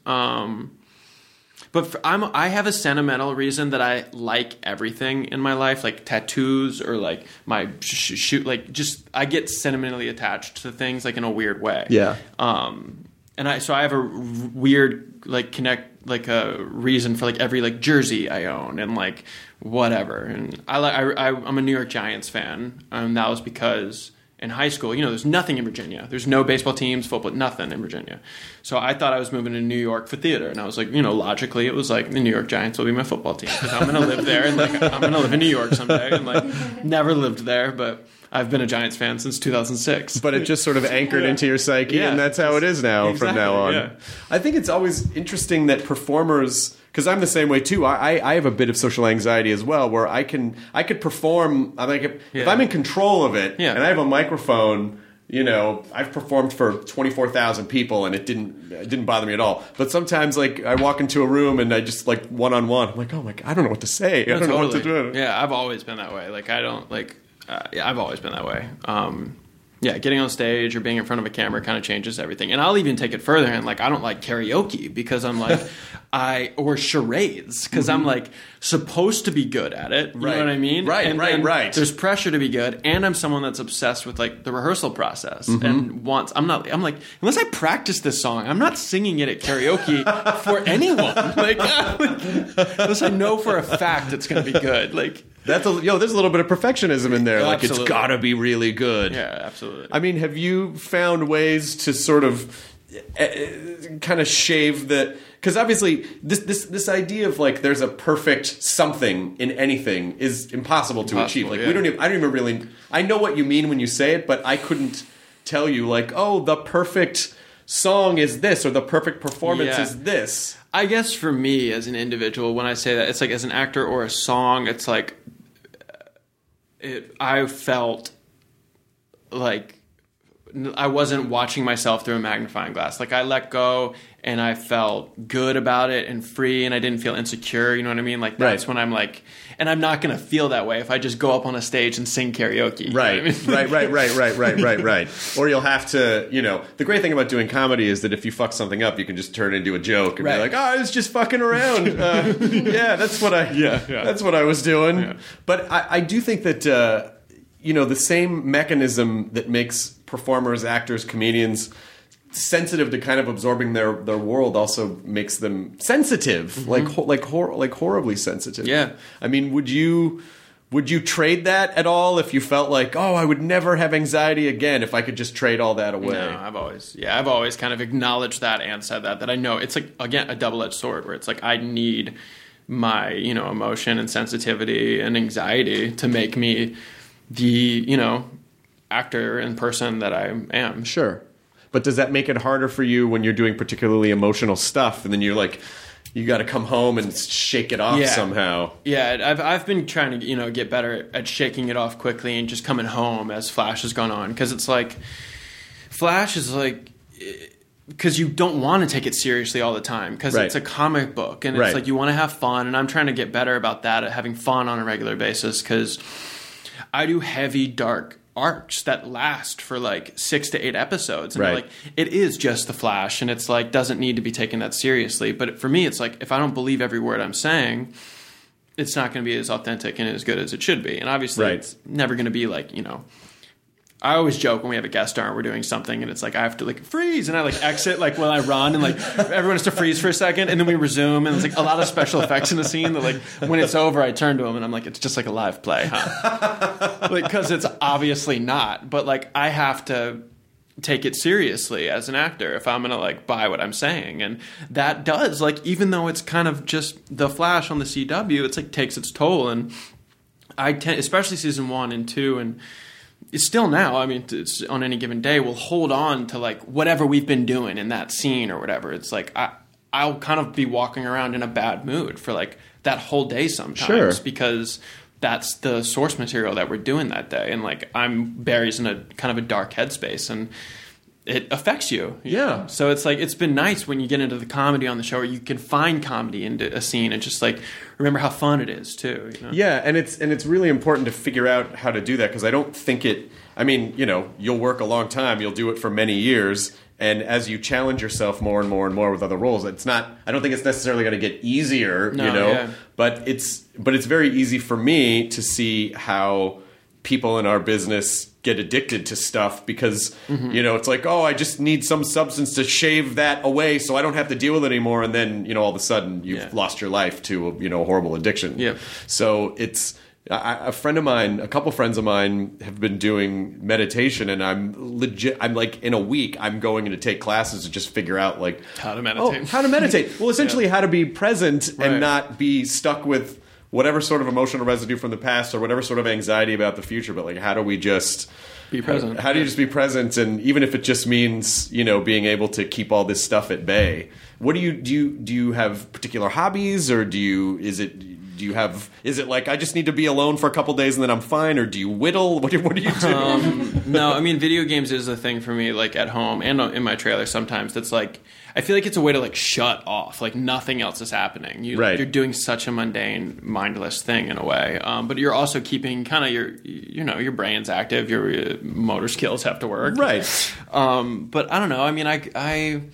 But I have a sentimental reason that I like everything in my life, like tattoos or like my shoot. Like just I get sentimentally attached to things like in a weird way. Yeah. And I have a weird like a reason for like every like jersey I own and like whatever. And I'm a New York Giants fan, and that was because in high school, there's nothing in Virginia. There's no baseball teams, football, nothing in Virginia. So I thought I was moving to New York for theater, and I was like, logically, it was like the New York Giants will be my football team because I'm going to live there, and like I'm going to live in New York someday, and like never lived there, but I've been a Giants fan since 2006. But it just sort of anchored into your psyche, and that's how it is now from now on. Yeah. I think it's always interesting that performers, because I'm the same way too. I have a bit of social anxiety as well, where I could perform. If I'm in control of it, and I have a microphone. I've performed for 24,000 people, and it didn't bother me at all. But sometimes, like, I walk into a room and I just like one-on-one. I'm like, oh my God, I don't know what to say. I don't know what to do. Yeah, I've always been that way. Like, I don't like. I've always been that way. Getting on stage or being in front of a camera kind of changes everything. And I'll even take it further. And like, I don't like karaoke because I'm like, or charades because I'm like supposed to be good at it. You know what I mean? Right. There's pressure to be good. And I'm someone that's obsessed with like the rehearsal process and I'm like, unless I practice this song, I'm not singing it at karaoke for anyone. Like, unless I know for a fact it's going to be good. Like, there's a little bit of perfectionism in there. Like, absolutely. It's got to be really good. Yeah, absolutely. I mean, have you found ways to sort of kind of shave the... Because obviously, this idea of like there's a perfect something in anything is impossible to achieve. Like I don't even really... I know what you mean when you say it, but I couldn't tell you like, oh, the perfect song is this or the perfect performance is this. I guess for me as an individual, when I say that, it's like as an actor or a song, it's like I felt like I wasn't watching myself through a magnifying glass. Like I let go and I felt good about it and free and I didn't feel insecure. You know what I mean? Like that's when I'm like, and I'm not going to feel that way if I just go up on a stage and sing karaoke. Right, right. Or you'll have to, the great thing about doing comedy is that if you fuck something up, you can just turn it into a joke and be like, oh, I was just fucking around. That's what that's what I was doing. Yeah. But I do think that, the same mechanism that makes performers, actors, comedians sensitive to kind of absorbing their world also makes them sensitive, like horribly sensitive. Yeah. I mean, would you trade that at all if you felt like, oh, I would never have anxiety again if I could just trade all that away? No, I've always kind of acknowledged that and said that I know it's like, again, a double-edged sword where it's like I need my, emotion and sensitivity and anxiety to make me the, actor and person that I am. Sure. But does that make it harder for you when you're doing particularly emotional stuff and then you're like, you got to come home and shake it off somehow? Yeah, I've been trying to, get better at shaking it off quickly and just coming home as Flash has gone on. Because it's like, Flash is like, because you don't want to take it seriously all the time because it's a comic book and it's like you want to have fun. And I'm trying to get better about that, at having fun on a regular basis because I do heavy, dark arcs that last for like 6 to 8 episodes and like it is just the Flash and it's like doesn't need to be taken that seriously, but for me it's like if I don't believe every word I'm saying, it's not going to be as authentic and as good as it should be. And obviously it's never going to be like, I always joke when we have a guest star and we're doing something and it's like I have to like freeze and I like exit like when I run and like everyone has to freeze for a second and then we resume and it's like a lot of special effects in the scene that like when it's over I turn to him and I'm like, it's just like a live play, huh? Like, because it's obviously not, but like I have to take it seriously as an actor if I'm gonna like buy what I'm saying. And that does, like, even though it's kind of just the Flash on the CW, it's like takes its toll. And I tend, especially season 1 and 2 and it's still now, I mean, it's on any given day, we'll hold on to like whatever we've been doing in that scene or whatever. It's like I'll kind of be walking around in a bad mood for like that whole day sometimes because that's the source material that we're doing that day. And like Barry's in a kind of a dark headspace and it affects you. Yeah. So it's like, it's been nice when you get into the comedy on the show where you can find comedy into a scene and just like remember how fun it is too. Yeah. And it's really important to figure out how to do that because I I mean, you'll work a long time, you'll do it for many years, and as you challenge yourself more and more and more with other roles, I don't think it's necessarily going to get easier, but it's very easy for me to see how people in our business get addicted to stuff because, it's like, oh, I just need some substance to shave that away so I don't have to deal with it anymore. And then, all of a sudden you've lost your life to a horrible addiction. Yeah. So it's a couple friends of mine have been doing meditation, and I'm like, in a week, I'm going to take classes to just figure out like how to meditate. How to meditate. Well, essentially how to be present and not be stuck with whatever sort of emotional residue from the past or whatever sort of anxiety about the future, but like, how do we just be present? How do you just be present? And even if it just means, being able to keep all this stuff at bay, what do you have particular hobbies, or is it like I just need to be alone for a couple days and then I'm fine, or do you whittle? What do you do? No, I mean, video games is a thing for me, like at home and in my trailer sometimes. That's like, I feel like it's a way to like shut off, like nothing else is happening. You're doing such a mundane, mindless thing in a way, but you're also keeping kind of your brain's active, your motor skills have to work, right? But I don't know. I mean,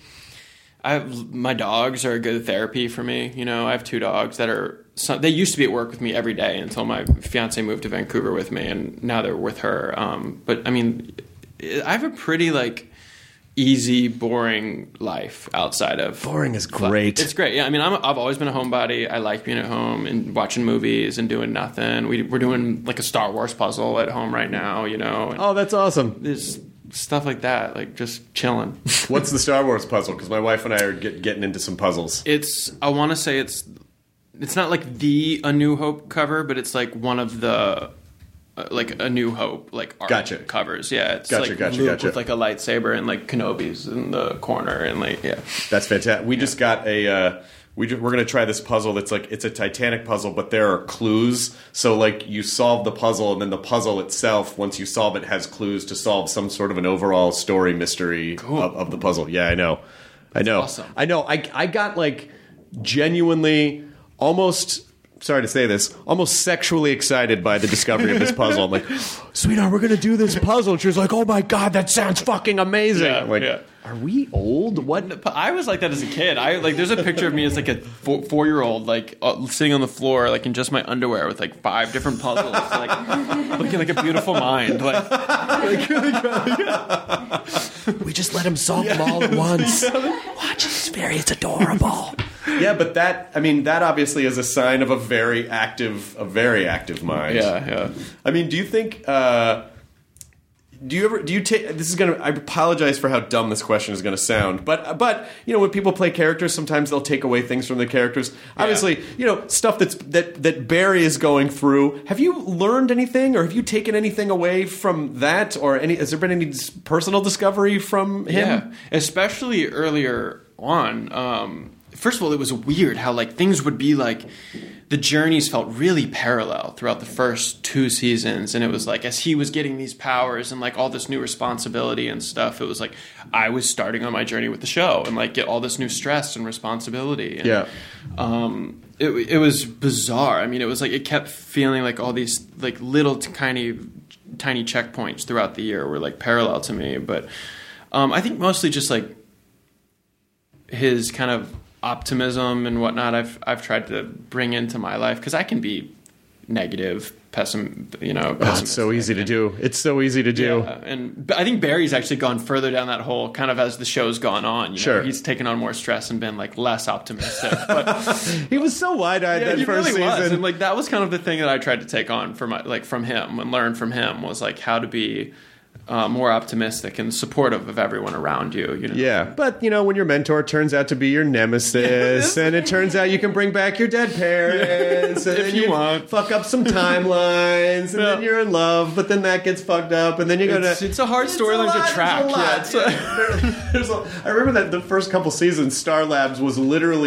my dogs are a good therapy for me. I have 2 dogs that they used to be at work with me every day until my fiance moved to Vancouver with me, and now they're with her. But I mean, I have a pretty like easy, boring life outside of boring is great. It's great. Yeah, I mean, I've always been a homebody. I like being at home and watching movies and doing nothing. We're doing like a Star Wars puzzle at home right now. And oh, that's awesome. There's stuff like that, like just chilling. What's the Star Wars puzzle? Because my wife and I are getting into some puzzles. I want to say it's not like the A New Hope cover, but it's like one of the like A New Hope like art covers. Yeah, it's like Luke with like a lightsaber and like Kenobi's in the corner and like that's fantastic. We just got we're going to try this puzzle that's like, it's a Titanic puzzle, but there are clues. So like you solve the puzzle, and then the puzzle itself, once you solve it, has clues to solve some sort of an overall story mystery of the puzzle. Yeah, I know. Awesome. I know. I got like genuinely almost, sorry to say this, almost sexually excited by the discovery of this puzzle. I'm like, sweetheart, we're going to do this puzzle. And she was like, oh my God, that sounds fucking amazing. I'm like, are we old? What? I was like that as a kid. There's a picture of me as like a 4-year-old, like sitting on the floor, like in just my underwear with like 5 different puzzles, like looking like a beautiful mind. We just let him solve them all at once. Watch this, it's adorable. Yeah, but that obviously is a sign of a very active mind. Yeah. I mean, do you think? Do you take this is gonna? I apologize for how dumb this question is gonna sound, but when people play characters, sometimes they'll take away things from the characters. Obviously, stuff that Barry is going through. Have you learned anything, or have you taken anything away from that, or has there been any personal discovery from him? Yeah, especially earlier on. First of all, it was weird how like things would be like. The journeys felt really parallel throughout the first 2 seasons, and it was like as he was getting these powers and like all this new responsibility and stuff, it was like I was starting on my journey with the show and like get all this new stress and responsibility. And, it was bizarre. I mean, it was like it kept feeling like all these like little tiny checkpoints throughout the year were like parallel to me, but I think mostly just like his kind of optimism and whatnot I've tried to bring into my life, because I can be negative, pessimistic. It's so easy to do. It's so easy to do. Yeah. But I think Barry's actually gone further down that hole kind of as the show's gone on. Sure. He's taken on more stress and been like less optimistic. But he was so wide-eyed that first season. Was. And like that was kind of the thing that I tried to take on from him and learn from him, was like how to be more optimistic and supportive of everyone around you. Yeah, but when your mentor turns out to be your nemesis, and it turns out you can bring back your dead parents, and if then you want, fuck up some timelines, and then you're in love, but then that gets fucked up, and then you go It's a hard storyline to track. I remember that the first couple seasons, Star Labs was literally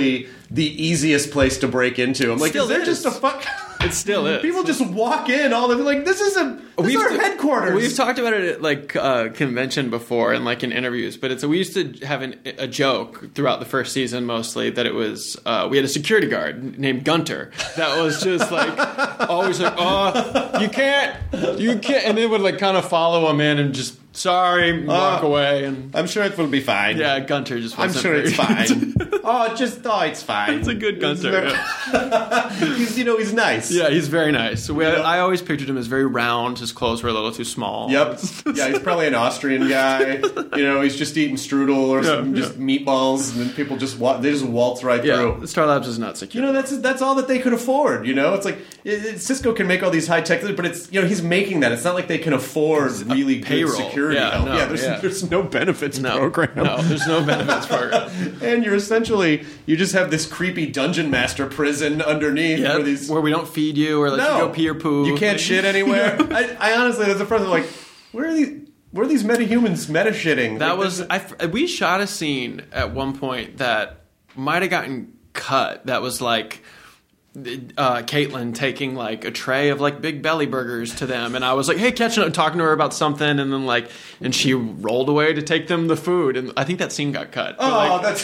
the easiest place to break into. I'm like, Still is there is. just a fuck? It still is. People just walk in. All they're like, this is our headquarters. We've talked about it at convention before and in interviews, but we used to have a joke throughout the first season mostly that it was we had a security guard named Gunter that was just always you can't, and they would kind of follow him in and just sorry, walk away, and I'm sure it will be fine. yeah, Gunter just. I'm Wasn't sure it's very- fine. it's fine. It's a good Gunter. He's nice. Yeah, he's very nice. I always pictured him as very round. His clothes were a little too small. Yep. Yeah, he's probably an Austrian guy. He's just eating strudel or just meatballs, and then people just waltz right through. Star Labs is not secure. That's all that they could afford. It's like Cisco can make all these high tech, but it's he's making that. It's not like they can afford really good payroll. security. Yeah, help. There's no benefits program. No, there's no benefits program. And you just have this creepy dungeon master prison underneath where we don't feed you or let you go pee or poo. You can't shit anywhere. I honestly, there's a person like, where are these metahumans meta-shitting? That we shot a scene at one point that might have gotten cut. That was Caitlin taking a tray of Big Belly burgers to them, and I was hey, talking to her about something, and then and she rolled away to take them the food, and I think that scene got cut. Oh, that's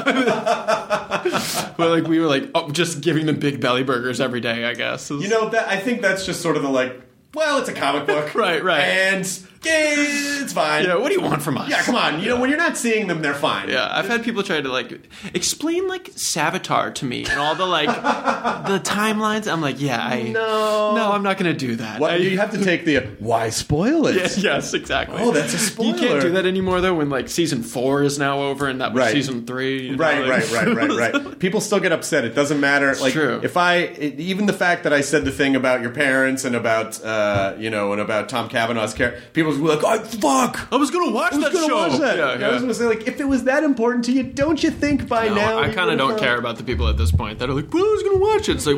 but we were just giving them Big Belly burgers every day, I guess. I think that's just sort of the it's a comic book, right, and it's fine. Yeah, what do you want from us? Yeah, come on. When you're not seeing them, they're fine. Yeah, I've had people try to explain Savitar to me and all the the timelines. I'm no, I'm not going to do that. You have to take the why spoil it? Yes, exactly. Oh, that's a spoiler. You can't do that anymore though. When season 4 is now over and that was season 3. Right. People still get upset. It doesn't matter. It's true. Even the fact that I said the thing about your parents and about and about Tom Cavanaugh's character, people were like, "Oh, fuck! I was going to watch that show." I was going to say, if it was that important to you, don't you think by now? I kind of don't care about the people at this point that are like, "Well, I was going to watch it." It's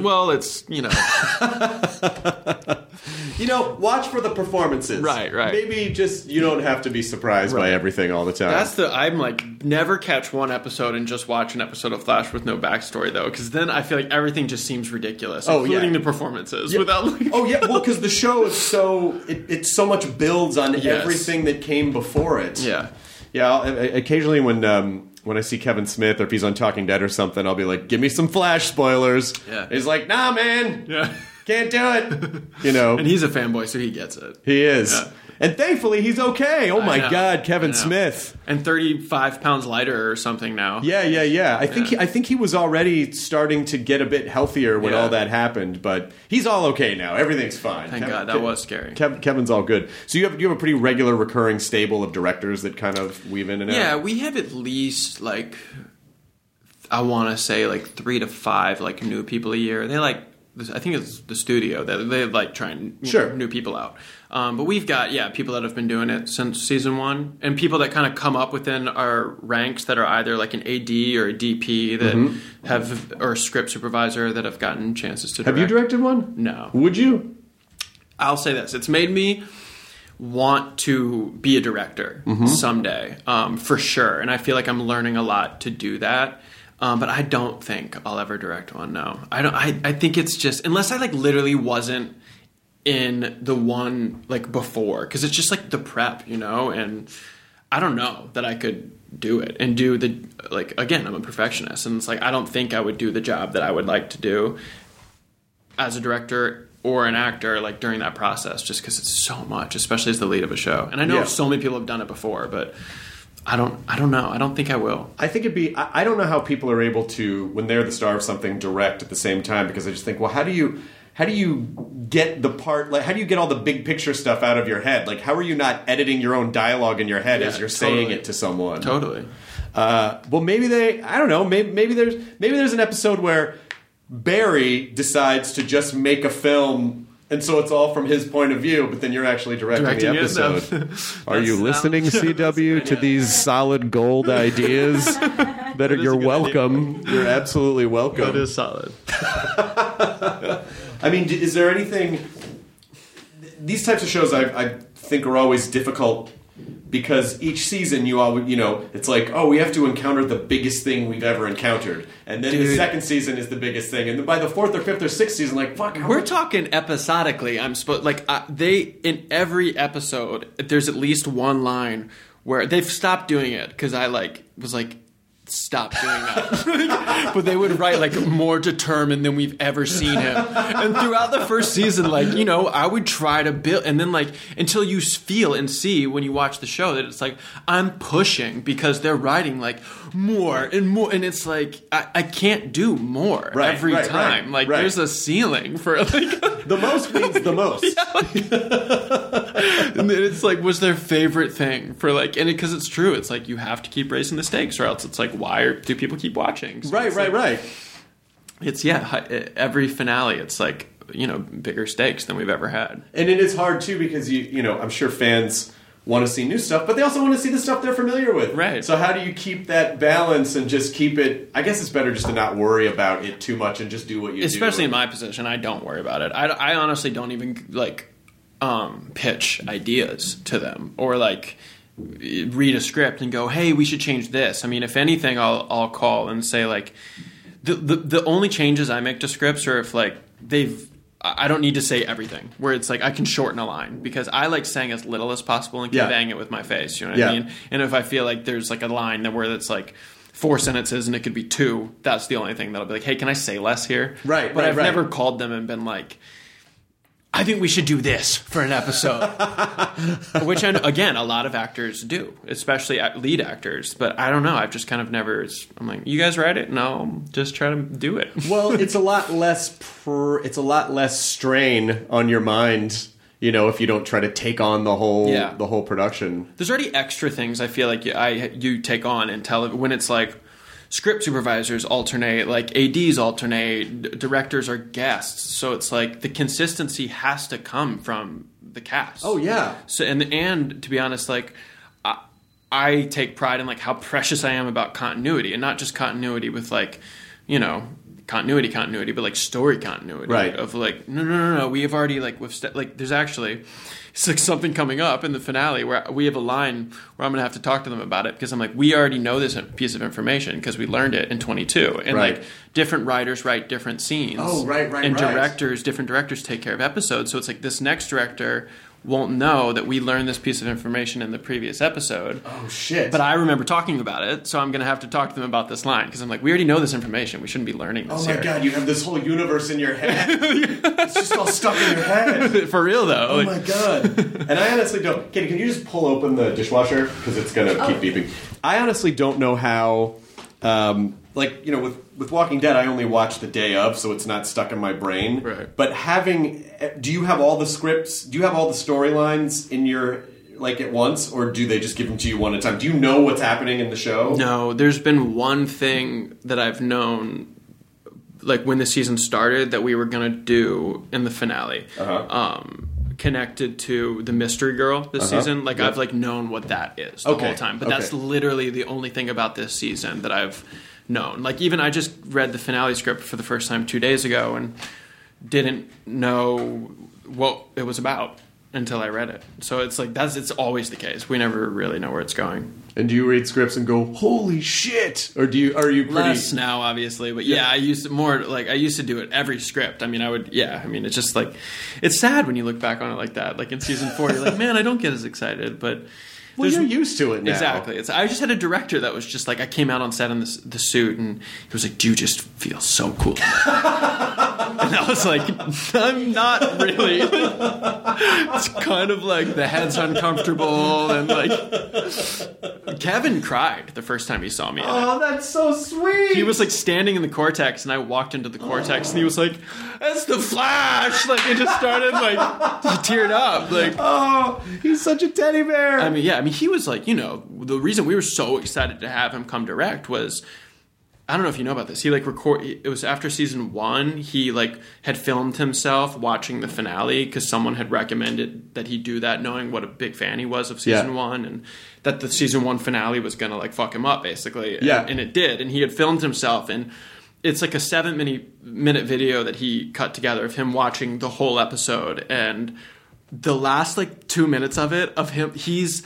it's watch for the performances. Right. Maybe just you don't have to be surprised by everything all the time. I'm never catch one episode and just watch an episode of Flash with no backstory though, because then I feel everything just seems ridiculous, including the performances. Yeah. Without because the show is it so much builds on everything that came before it. Yeah. Occasionally when I see Kevin Smith or if he's on Talking Dead or something, I'll be like, "Give me some Flash spoilers." Yeah. He's like, "Nah, man. Yeah. Can't do it." And he's a fanboy, so he gets it. He is. Yeah. And thankfully, he's okay. Oh, my God, Kevin I know. Smith. And 35 pounds lighter or something now. Yeah. I think he was already starting to get a bit healthier when all that happened, but he's all okay now. Everything's fine. Thank God. That was scary. Kevin's all good. So you have a pretty regular, recurring stable of directors that kind of weave in and out? Yeah, we have at least, I want to say, 3 to 5, new people a year. They I think it's the studio that they try and new people out. But we've got people that have been doing it since season 1, and people that kind of come up within our ranks that are either an AD or a DP that have, or a script supervisor that have gotten chances to direct. Have you directed one? No. Would you? I'll say this: it's made me want to be a director someday, for sure, and I feel I'm learning a lot to do that. But I don't think I'll ever direct one. No, I don't. I think it's just unless I literally wasn't in the one before, because it's just the prep, and I don't know that I could do it and do the again. I'm a perfectionist, and it's I don't think I would do the job that I would like to do as a director or an actor during that process, just because it's so much, especially as the lead of a show. And I know so many people have done it before, but I don't know. I don't think I will. I think I don't know how people are able to, when they're the star of something, direct at the same time, because I just think, well, how do you get the part, how do you get all the big picture stuff out of your head? How are you not editing your own dialogue in your head as you're saying it to someone? Totally. Well, maybe I don't know. Maybe there's an episode where Barry decides to just make a film, and so it's all from his point of view, but then you're actually directing the episode. Are you listening, CW, to these solid gold ideas? You're welcome. Idea. You're absolutely welcome. That is solid. I mean, is there anything... These types of shows I think are always difficult because each season you all, it's like, oh, we have to encounter the biggest thing we've ever encountered, and then the second season is the biggest thing, and then by the fourth or fifth or sixth season, like, fuck, we're talking episodically. I'm supposed they in every episode there's at least one line where they've stopped doing it because I was like, stop doing that. But they would write more determined than we've ever seen him. And throughout the first season, I would try to build, and then until you feel and see when you watch the show that it's like I'm pushing because they're writing more and more, and it's like I can't do more every time. There's a ceiling for the most means the most. And then it's was their favorite thing for and because it's true. It's you have to keep raising the stakes, or else it's why do people keep watching? So right. It's every finale. It's bigger stakes than we've ever had, and it is hard too because I'm sure fans want to see new stuff, but they also want to see the stuff they're familiar with. Right. So how do you keep that balance and just keep it? I guess it's better just to not worry about it too much and just do what you do. Especially in my position, I don't worry about it. I honestly don't even pitch ideas to them or read a script and go, hey, we should change this. I mean, if anything, I'll call and say the only changes I make to scripts are if I don't need to say everything, where it's I can shorten a line because I like saying as little as possible and conveying it with my face. You know what I mean? And if I feel there's a line where it's 4 sentences and it could be 2, that's the only thing that'll be hey, can I say less here? Right. But I've never called them and been I think we should do this for an episode. Which, again, a lot of actors do, especially lead actors. But I don't know. I've just kind of never... I'm you guys write it? No, just try to do it. Well, it's a lot less strain on your mind, if you don't try to take on the whole production. There's already extra things I feel you take on and tell when it's script supervisors alternate, ADs alternate, directors are guests. So it's the consistency has to come from the cast. Oh yeah. So and to be honest, I take pride in how precious I am about continuity, and not just continuity with continuity, but story continuity. Right. Of no, we have already there's actually. It's something coming up in the finale where we have a line where I'm going to have to talk to them about it because I'm we already know this piece of information because we learned it in 22. And different writers write different scenes. Oh, right. And different directors take care of episodes. So it's this next director won't know that we learned this piece of information in the previous episode. Oh, shit. But I remember talking about it, so I'm going to have to talk to them about this line because I'm we already know this information. We shouldn't be learning this here. Oh, my God. You have this whole universe in your head. It's just all stuck in your head. For real, though. Oh, my God. And I honestly don't... Katie, can you just pull open the dishwasher? Because it's going to keep beeping. I honestly don't know how... with Walking Dead, I only watch the day of, so it's not stuck in my brain. Right. But do you have all the scripts? Do you have all the storylines in your at once, or do they just give them to you one at a time? Do you know what's happening in the show? No, there's been one thing that I've known, when the season started, that we were gonna do in the finale. Connected to the mystery girl this season. I've known what that is the whole time. But that's literally the only thing about this season that I've known. Even I just read the finale script for the first time 2 days ago and didn't know what it was about until I read it. So it's it's always the case. We never really know where it's going. And do you read scripts and go, holy shit? Or are you pretty... Less now, obviously. But I used to I used to do it every script. It's just it's sad when you look back on it like that. In season 4, you're man, I don't get as excited. But... Well, you're used to it now. Exactly. I just had a director that was just I came out on set in the suit, and he was do you just feel so cool? And I was I'm not really. It's kind of the head's uncomfortable, and Kevin cried the first time he saw me. Oh, that's so sweet. He was standing in the Cortex, and I walked into the Cortex, and he was "That's the Flash!" It just started he teared up. Oh, he's such a teddy bear. He was the reason we were so excited to have him come direct was, I don't know if you know about this. He it was after season 1. He had filmed himself watching the finale because someone had recommended that he do that, knowing what a big fan he was of season 1, and that the season 1 finale was gonna fuck him up basically. And it did. And he had filmed himself, and it's a 7-minute video that he cut together of him watching the whole episode, and the last 2 minutes of it of him, he's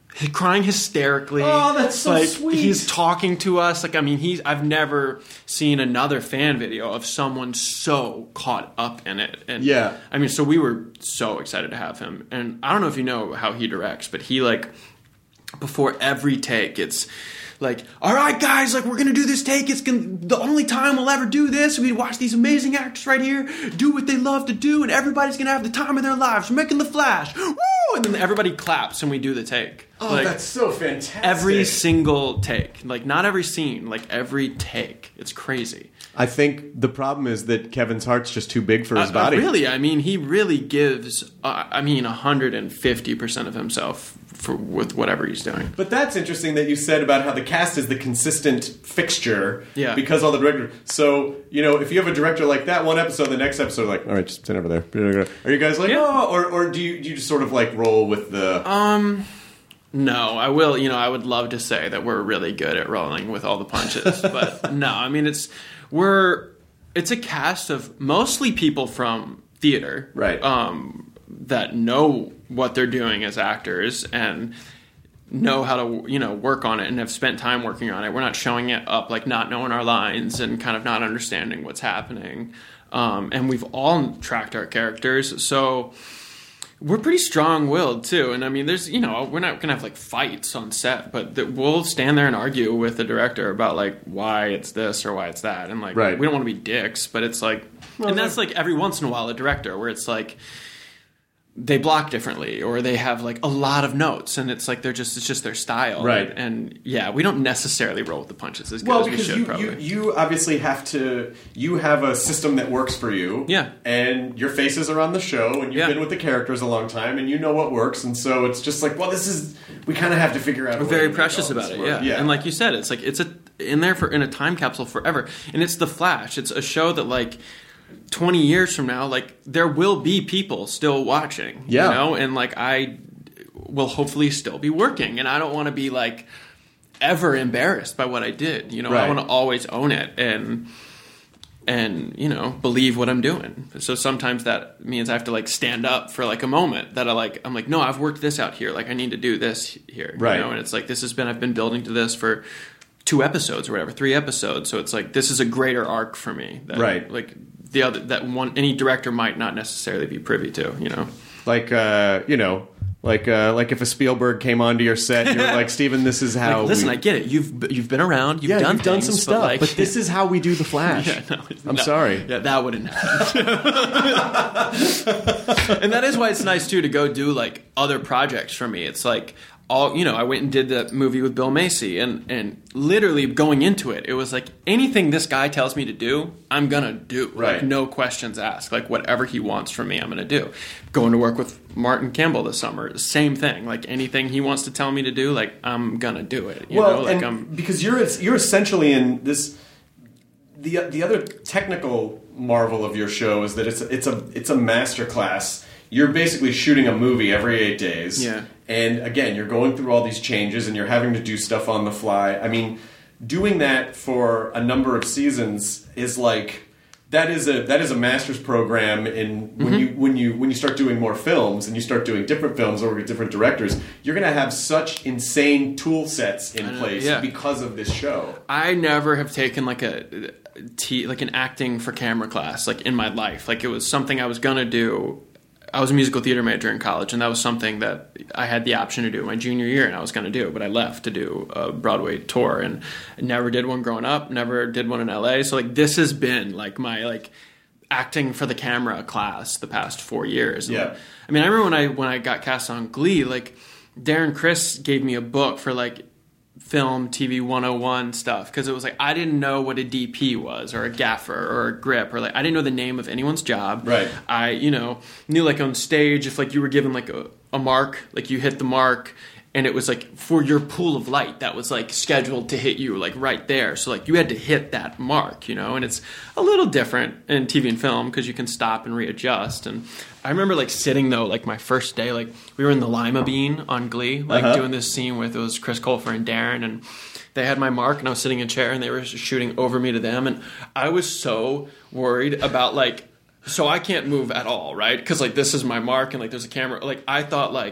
crying hysterically. Oh, that's so like, sweet. He's talking to us. Like, I mean, I've never seen another fan video of someone so caught up in it. And yeah. I mean, so we were so excited to have him. And I don't know if you know how he directs, but he, like, before every take, it's like, all right, guys, like, we're going to do this take. It's the only time we'll ever do this. We watch these amazing actors right here do what they love to do, and everybody's going to have the time of their lives. We're making The Flash. Woo! And then everybody claps and we do the take. Oh, like, that's so fantastic. Every single take. Like, not every scene, like, every take. It's crazy. I think the problem is that Kevin's heart's just too big for his body. Really, I mean, he really gives, 150% of himself with whatever he's doing. But that's interesting that you said about how the cast is the consistent fixture. Yeah. Because all the directors. So, if you have a director like that, one episode, the next episode, like, all right, just sit over there. Are you guys like, or do you just sort of like roll with the... No, I will. I would love to say that we're really good at rolling with all the punches, but no. I mean, it's a cast of mostly people from theater, right? That know what they're doing as actors and know how to work on it and have spent time working on it. We're not showing it up like not knowing our lines and kind of not understanding what's happening. And we've all tracked our characters, so. We're pretty strong-willed, too. And, I mean, there's, we're not going to have, like, fights on set, but we'll stand there and argue with the director about, like, why it's this or why it's that. And, like, right. We don't want to be dicks, but it's, like... and that's, like, every once in a while a director where it's, like, they block differently or they have, like, a lot of notes. And it's, like, it's just their style. Right. And yeah, we don't necessarily roll with the punches as good as we should, because you obviously have to... You have a system that works for you. Yeah. And your faces are on the show, and you've been with the characters a long time, and you know what works, and so it's just like, well, this is... We kind of have to figure out... We're very precious about it, yeah. And like you said, it's like, it's in a time capsule forever. And it's The Flash. It's a show that, like... 20 years from now, like, there will be people still watching, and, like, I will hopefully still be working, and I don't want to be, like, ever embarrassed by what I did, Right. I want to always own it and believe what I'm doing. So sometimes that means I have to, like, stand up for, like, a moment that I'm like, no, I've worked this out here, like, I need to do this here, right. And it's like, I've been building to this for 2 episodes or whatever, 3 episodes, so it's like, this is a greater arc for me, right. Like, any director might not necessarily be privy to, Like, like if a Spielberg came onto your set, and you were like, Steven, this is how. Listen, I get it. You've been around. You've done some things, stuff, but this is how we do The Flash. I'm sorry. Yeah, that wouldn't happen. And that is why it's nice too to go do like other projects for me. It's like. I went and did that movie with Bill Macy, and literally going into it, it was like, anything this guy tells me to do, I'm going to do. Right. Like, no questions asked. Like, whatever he wants from me, I'm going to do. Going to work with Martin Campbell this summer, same thing. Like, anything he wants to tell me to do, like, I'm going to do it. Because you're essentially in this... The other technical marvel of your show is that it's a masterclass. You're basically shooting a movie every 8 days. Yeah. And again, you're going through all these changes and you're having to do stuff on the fly. I mean, doing that for a number of seasons is like that is a master's program in when you start doing more films and you start doing different films or with different directors, you're going to have such insane tool sets in place because of this show. I never have taken like an acting for camera class like in my life. Like, it was something I was going to do. I was a musical theater major in college, and that was something that I had the option to do my junior year, and I was going to do, but I left to do a Broadway tour, and I never did one growing up, never did one in LA. So, like, this has been, like, my, like, acting for the camera class the past 4 years. And, yeah. I mean, I remember when I got cast on Glee, like, Darren Criss gave me a book for, like, film, TV 101 stuff, because it was like, I didn't know what a DP was, or a gaffer, or a grip, or like, I didn't know the name of anyone's job. Right. I, knew like on stage, if like you were given like a mark, like you hit the mark, and it was like for your pool of light that was like scheduled to hit you like right there. So like you had to hit that mark, and it's a little different in TV and film because you can stop and readjust. And I remember like sitting though, like my first day, like we were in the Lima Bean on Glee, like doing this scene with, it was Chris Colfer and Darren, and they had my mark and I was sitting in a chair and they were shooting over me to them. And I was so worried about like, so I can't move at all, right? Because like this is my mark and like there's a camera. Like I thought like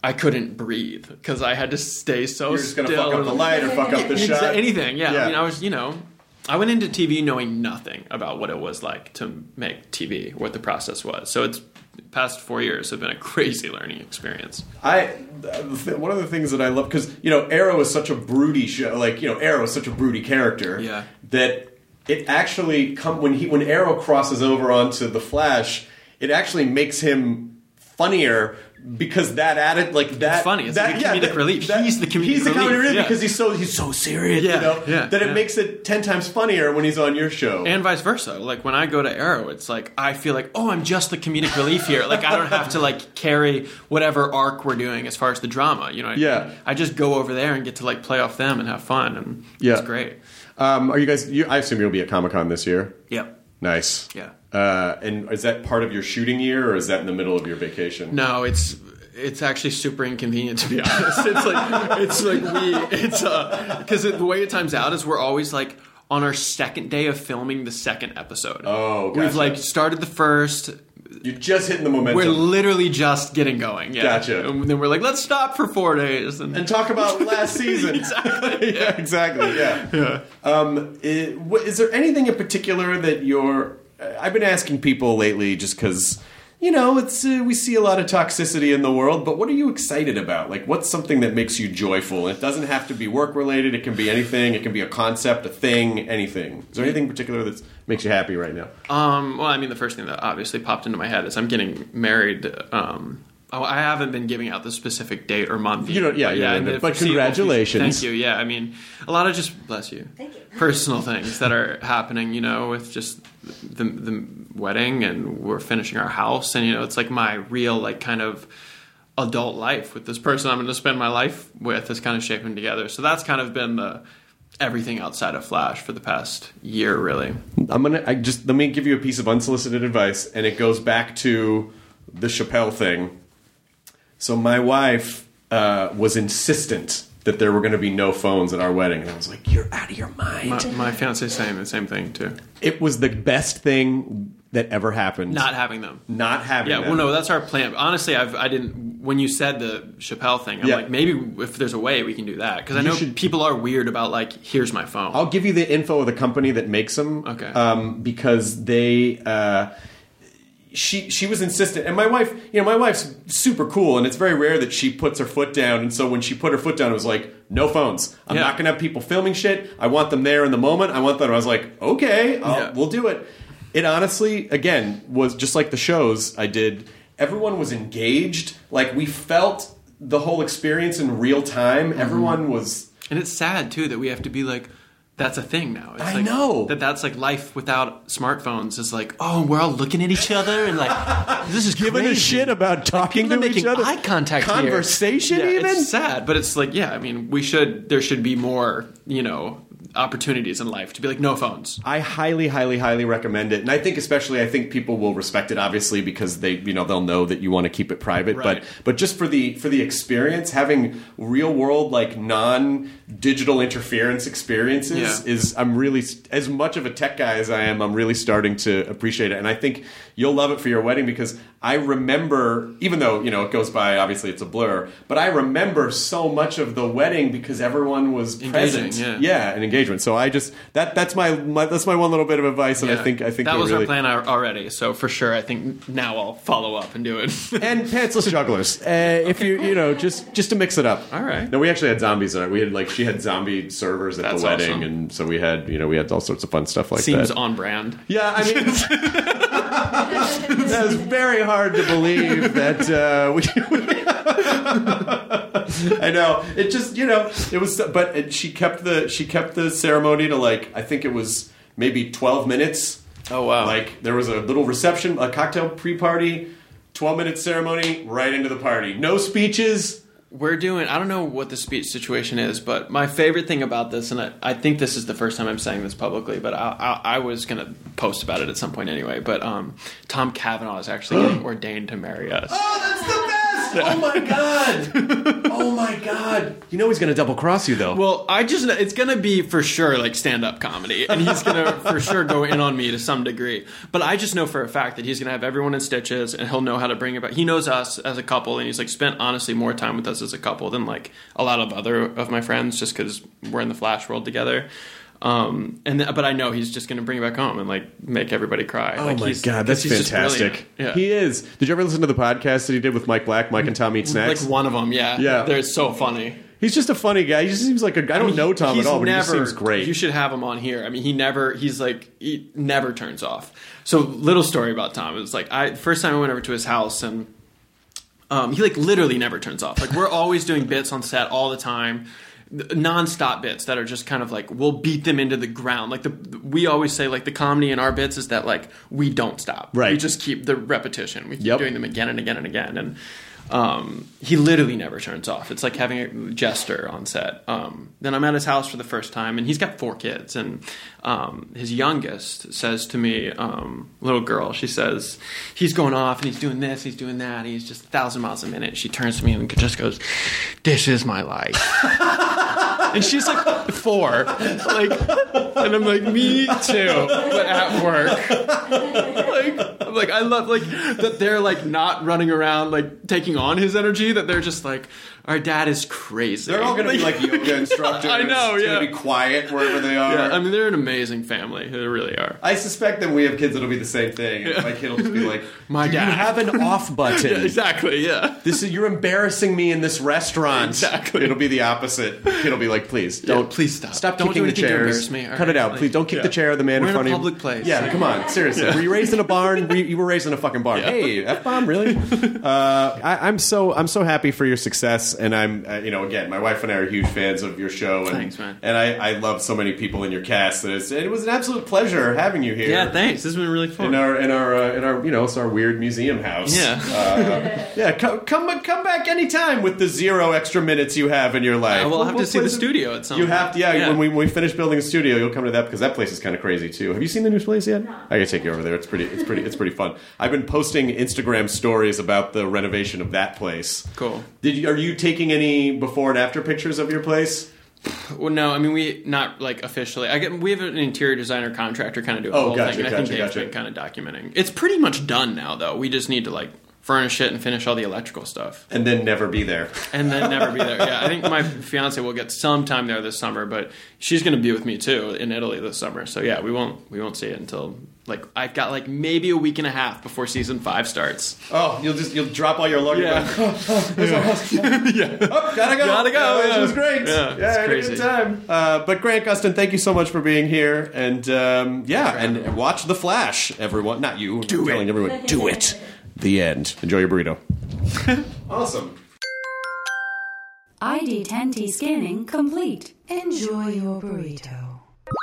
I couldn't breathe because I had to stay so You're just still. going to fuck up the light or fuck up the shot. Anything, yeah. I mean, I was, I went into TV knowing nothing about what it was like to make TV, what the process was. So it's past 4 years have been a crazy learning experience. One of the things that I love, because Arrow is such a broody show, Arrow is such a broody character that it actually when Arrow crosses over onto the Flash, it actually makes him funnier. Because that added that it's funny. It's the comedic relief. He's the comedic relief because he's so serious. That it makes it 10 times funnier when he's on your show, and vice versa. Like when I go to Arrow, it's like I feel like I'm just the comedic relief here. Like I don't have to carry whatever arc we're doing as far as the drama. I just go over there and get to play off them and have fun, and it's great. Are you guys? I assume you'll be at Comic-Con this year. Yep. Nice. Yeah. And is that part of your shooting year, or is that in the middle of your vacation? No, it's actually super inconvenient, to be honest. Because the way it times out is we're always on our second day of filming the second episode. Oh, gotcha. We've started the first. You're just hitting the momentum. We're literally just getting going. Yeah. Gotcha. And then we're let's stop for 4 days and talk about last season. Exactly. Yeah, exactly. Yeah. Is there anything in particular that you're? I've been asking people lately, just because it's we see a lot of toxicity in the world. But what are you excited about? What's something that makes you joyful? And it doesn't have to be work related. It can be anything. It can be a concept, a thing, anything. Is there anything in particular that makes you happy right now? Well, I mean, the first thing that obviously popped into my head is I'm getting married. I haven't been giving out the specific date or month. But congratulations. Thank you. Yeah, I mean, a lot of just bless you. Thank you. Personal things that are happening, with just the wedding, and we're finishing our house, and it's my real kind of adult life with this person I'm going to spend my life with is kind of shaping together. So that's kind of been everything outside of Flash for the past year, really. Let me give you a piece of unsolicited advice, and it goes back to the Chappelle thing. So my wife was insistent that there were going to be no phones at our wedding. And I was like, you're out of your mind. My fiance's saying the same thing, too. It was the best thing that ever happened. Not having them. Yeah, well, no, that's our plan. Honestly, I didn't... When you said the Chappelle thing, I'm like, maybe if there's a way we can do that. Because I know people are weird about, here's my phone. I'll give you the info of the company that makes them. Okay. Because they... She was insistent, and my wife's super cool, and it's very rare that she puts her foot down. And so when she put her foot down, it was like, no phones. I'm not going to have people filming shit. I want them there in the moment. I was like, okay, we'll do it. It honestly, again, was just like the shows I did. Everyone was engaged. We felt the whole experience in real time. Mm-hmm. Everyone was, and it's sad too that we have to be that's a thing now. It's I know. That's life without smartphones is we're all looking at each other and this is giving crazy. A shit about talking to each other. Eye contact conversation here. Even? It's sad, but it's I mean, there should be more, opportunities in life to be no phones. I highly, highly, highly recommend it. And I think people will respect it, obviously, because they'll know that you want to keep it private. Right. But just for the experience, having real world, non-digital interference experiences is, I'm really, as much of a tech guy as I am, I'm really starting to appreciate it. And I think you'll love it for your wedding, because I remember, even though, it goes by, obviously it's a blur, but I remember so much of the wedding because everyone was present. Yeah, and engagement. So I just, that's my one little bit of advice, and I think that was our plan already. So for sure, I think now I'll follow up and do it. And pantsless jugglers, if you just to mix it up. All right. No, we actually had zombies in it. We had she had zombie servers at the wedding, awesome. And so we had all sorts of fun stuff like Seems that. on brand. Yeah, I mean, that was very hard to believe that I know. It just, it was, but she kept the ceremony to I think it was maybe 12 minutes. Oh, wow. There was a little reception, a cocktail pre-party, 12-minute ceremony, right into the party. No speeches. I don't know what the speech situation is, but my favorite thing about this, and I think this is the first time I'm saying this publicly, but I was going to post about it at some point anyway, but Tom Cavanaugh is actually getting ordained to marry us. Oh, that's the best! Oh my god! Oh my god! You know he's gonna double cross you though. Well, it's gonna be for sure like stand-up comedy, and he's gonna for sure go in on me to some degree. But I just know for a fact that he's gonna have everyone in stitches, and he'll know how to bring it back. He knows us as a couple, and he's like spent honestly more time with us as a couple than like a lot of other of my friends, just because we're in the Flash world together. But I know he's just going to bring it back home and like make everybody cry. Oh like, my god, that's fantastic! Yeah. He is. Did you ever listen to the podcast that he did with Mike Black, Mike and Tom Eat Snacks? Like one of them, yeah. Yeah, they're so funny. He's just a funny guy. He just seems like I don't know Tom at all, but he just seems great. You should have him on here. I mean, he never turns off. So, little story about Tom. It was like first time I went over to his house, and he like literally never turns off. Like we're always doing bits on set all the time. Non-stop bits that are just kind of like we'll beat them into the ground. Like we always say like the comedy in our bits is that like we don't stop. Right. We just keep the repetition. We keep doing them again and again and again. And he literally never turns off. It's like having a jester on set. Then I'm at his house for the first time, and he's got 4 kids. And his youngest says to me, little girl, she says, he's going off and he's doing this, he's doing that. He's just 1,000 miles a minute. She turns to me and just goes, "This is my life." And she's like 4. Like, and I'm like, me too, but at work. I'm like, I love like that they're like not running around like taking on his energy, that they're just like, our dad is crazy. They're all going to be like yoga instructors. I know, It's going to be quiet wherever they are. Yeah, I mean, they're an amazing family. They really are. I suspect that when we have kids, it'll be the same thing. Yeah. My kid will just be like, my dad. You have an off button. Yeah, exactly, yeah. You're embarrassing me in this restaurant. Exactly. It'll be the opposite. Kid will be like, please, please stop. Stop don't kicking do the chairs. To embarrass me. Cut it out. Please don't kick the chair of the man in front of you. We're in a public place. Yeah, come on. Seriously. Were you raised in a barn? You were raised in a fucking barn. Yeah. Hey, F-bomb, really? I'm so happy for your success, and I'm, again, my wife and I are huge fans of your show. And, thanks, man. And I love so many people in your cast. It was an absolute pleasure having you here. Yeah, thanks. This has been really fun. In our it's our weird museum house. Yeah. Come back anytime with the 0 extra minutes you have in your life. We'll have to see the studio at some point. You have to, when we finish building a studio, you'll come to that, because that place is kind of crazy too. Have you seen the new place yet? No. I gotta take you over there. It's pretty fun. I've been posting Instagram stories about the renovation of that place. Cool. Are you taking any before and after pictures of your place? Well, no. I mean, we not like officially. We have an interior designer contractor kind of do the whole thing, and I think they've been kind of documenting. It's pretty much done now, though. We just need to like furnish it and finish all the electrical stuff, and then never be there. Yeah, I think my fiance will get some time there this summer, but she's going to be with me too in Italy this summer. So yeah, we won't see it until like I've got like maybe a week and a half before season 5 starts. Oh, you'll drop all your luggage. Yeah. Gotta go. It was great. Yeah, it's crazy. Had a good time. But Grant Gustin, thank you so much for being here, and and watch The Flash, everyone. Not you. Do telling it. Everyone, do it. The end. Enjoy your burrito. Awesome. ID10T scanning complete. Enjoy your burrito.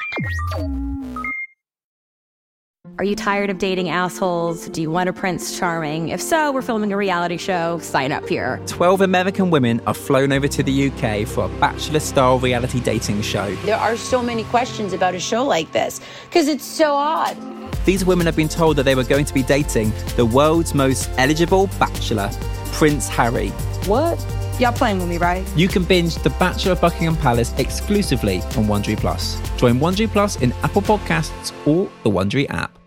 Are you tired of dating assholes? Do you want a Prince Charming? If so, we're filming a reality show. Sign up here. 12 American women are flown over to the UK for a Bachelor-style reality dating show. There are so many questions about a show like this, because it's so odd. These women have been told that they were going to be dating the world's most eligible bachelor, Prince Harry. What? Y'all playing with me, right? You can binge The Bachelor of Buckingham Palace exclusively on Wondery Plus. Join Wondery Plus in Apple Podcasts or the Wondery app.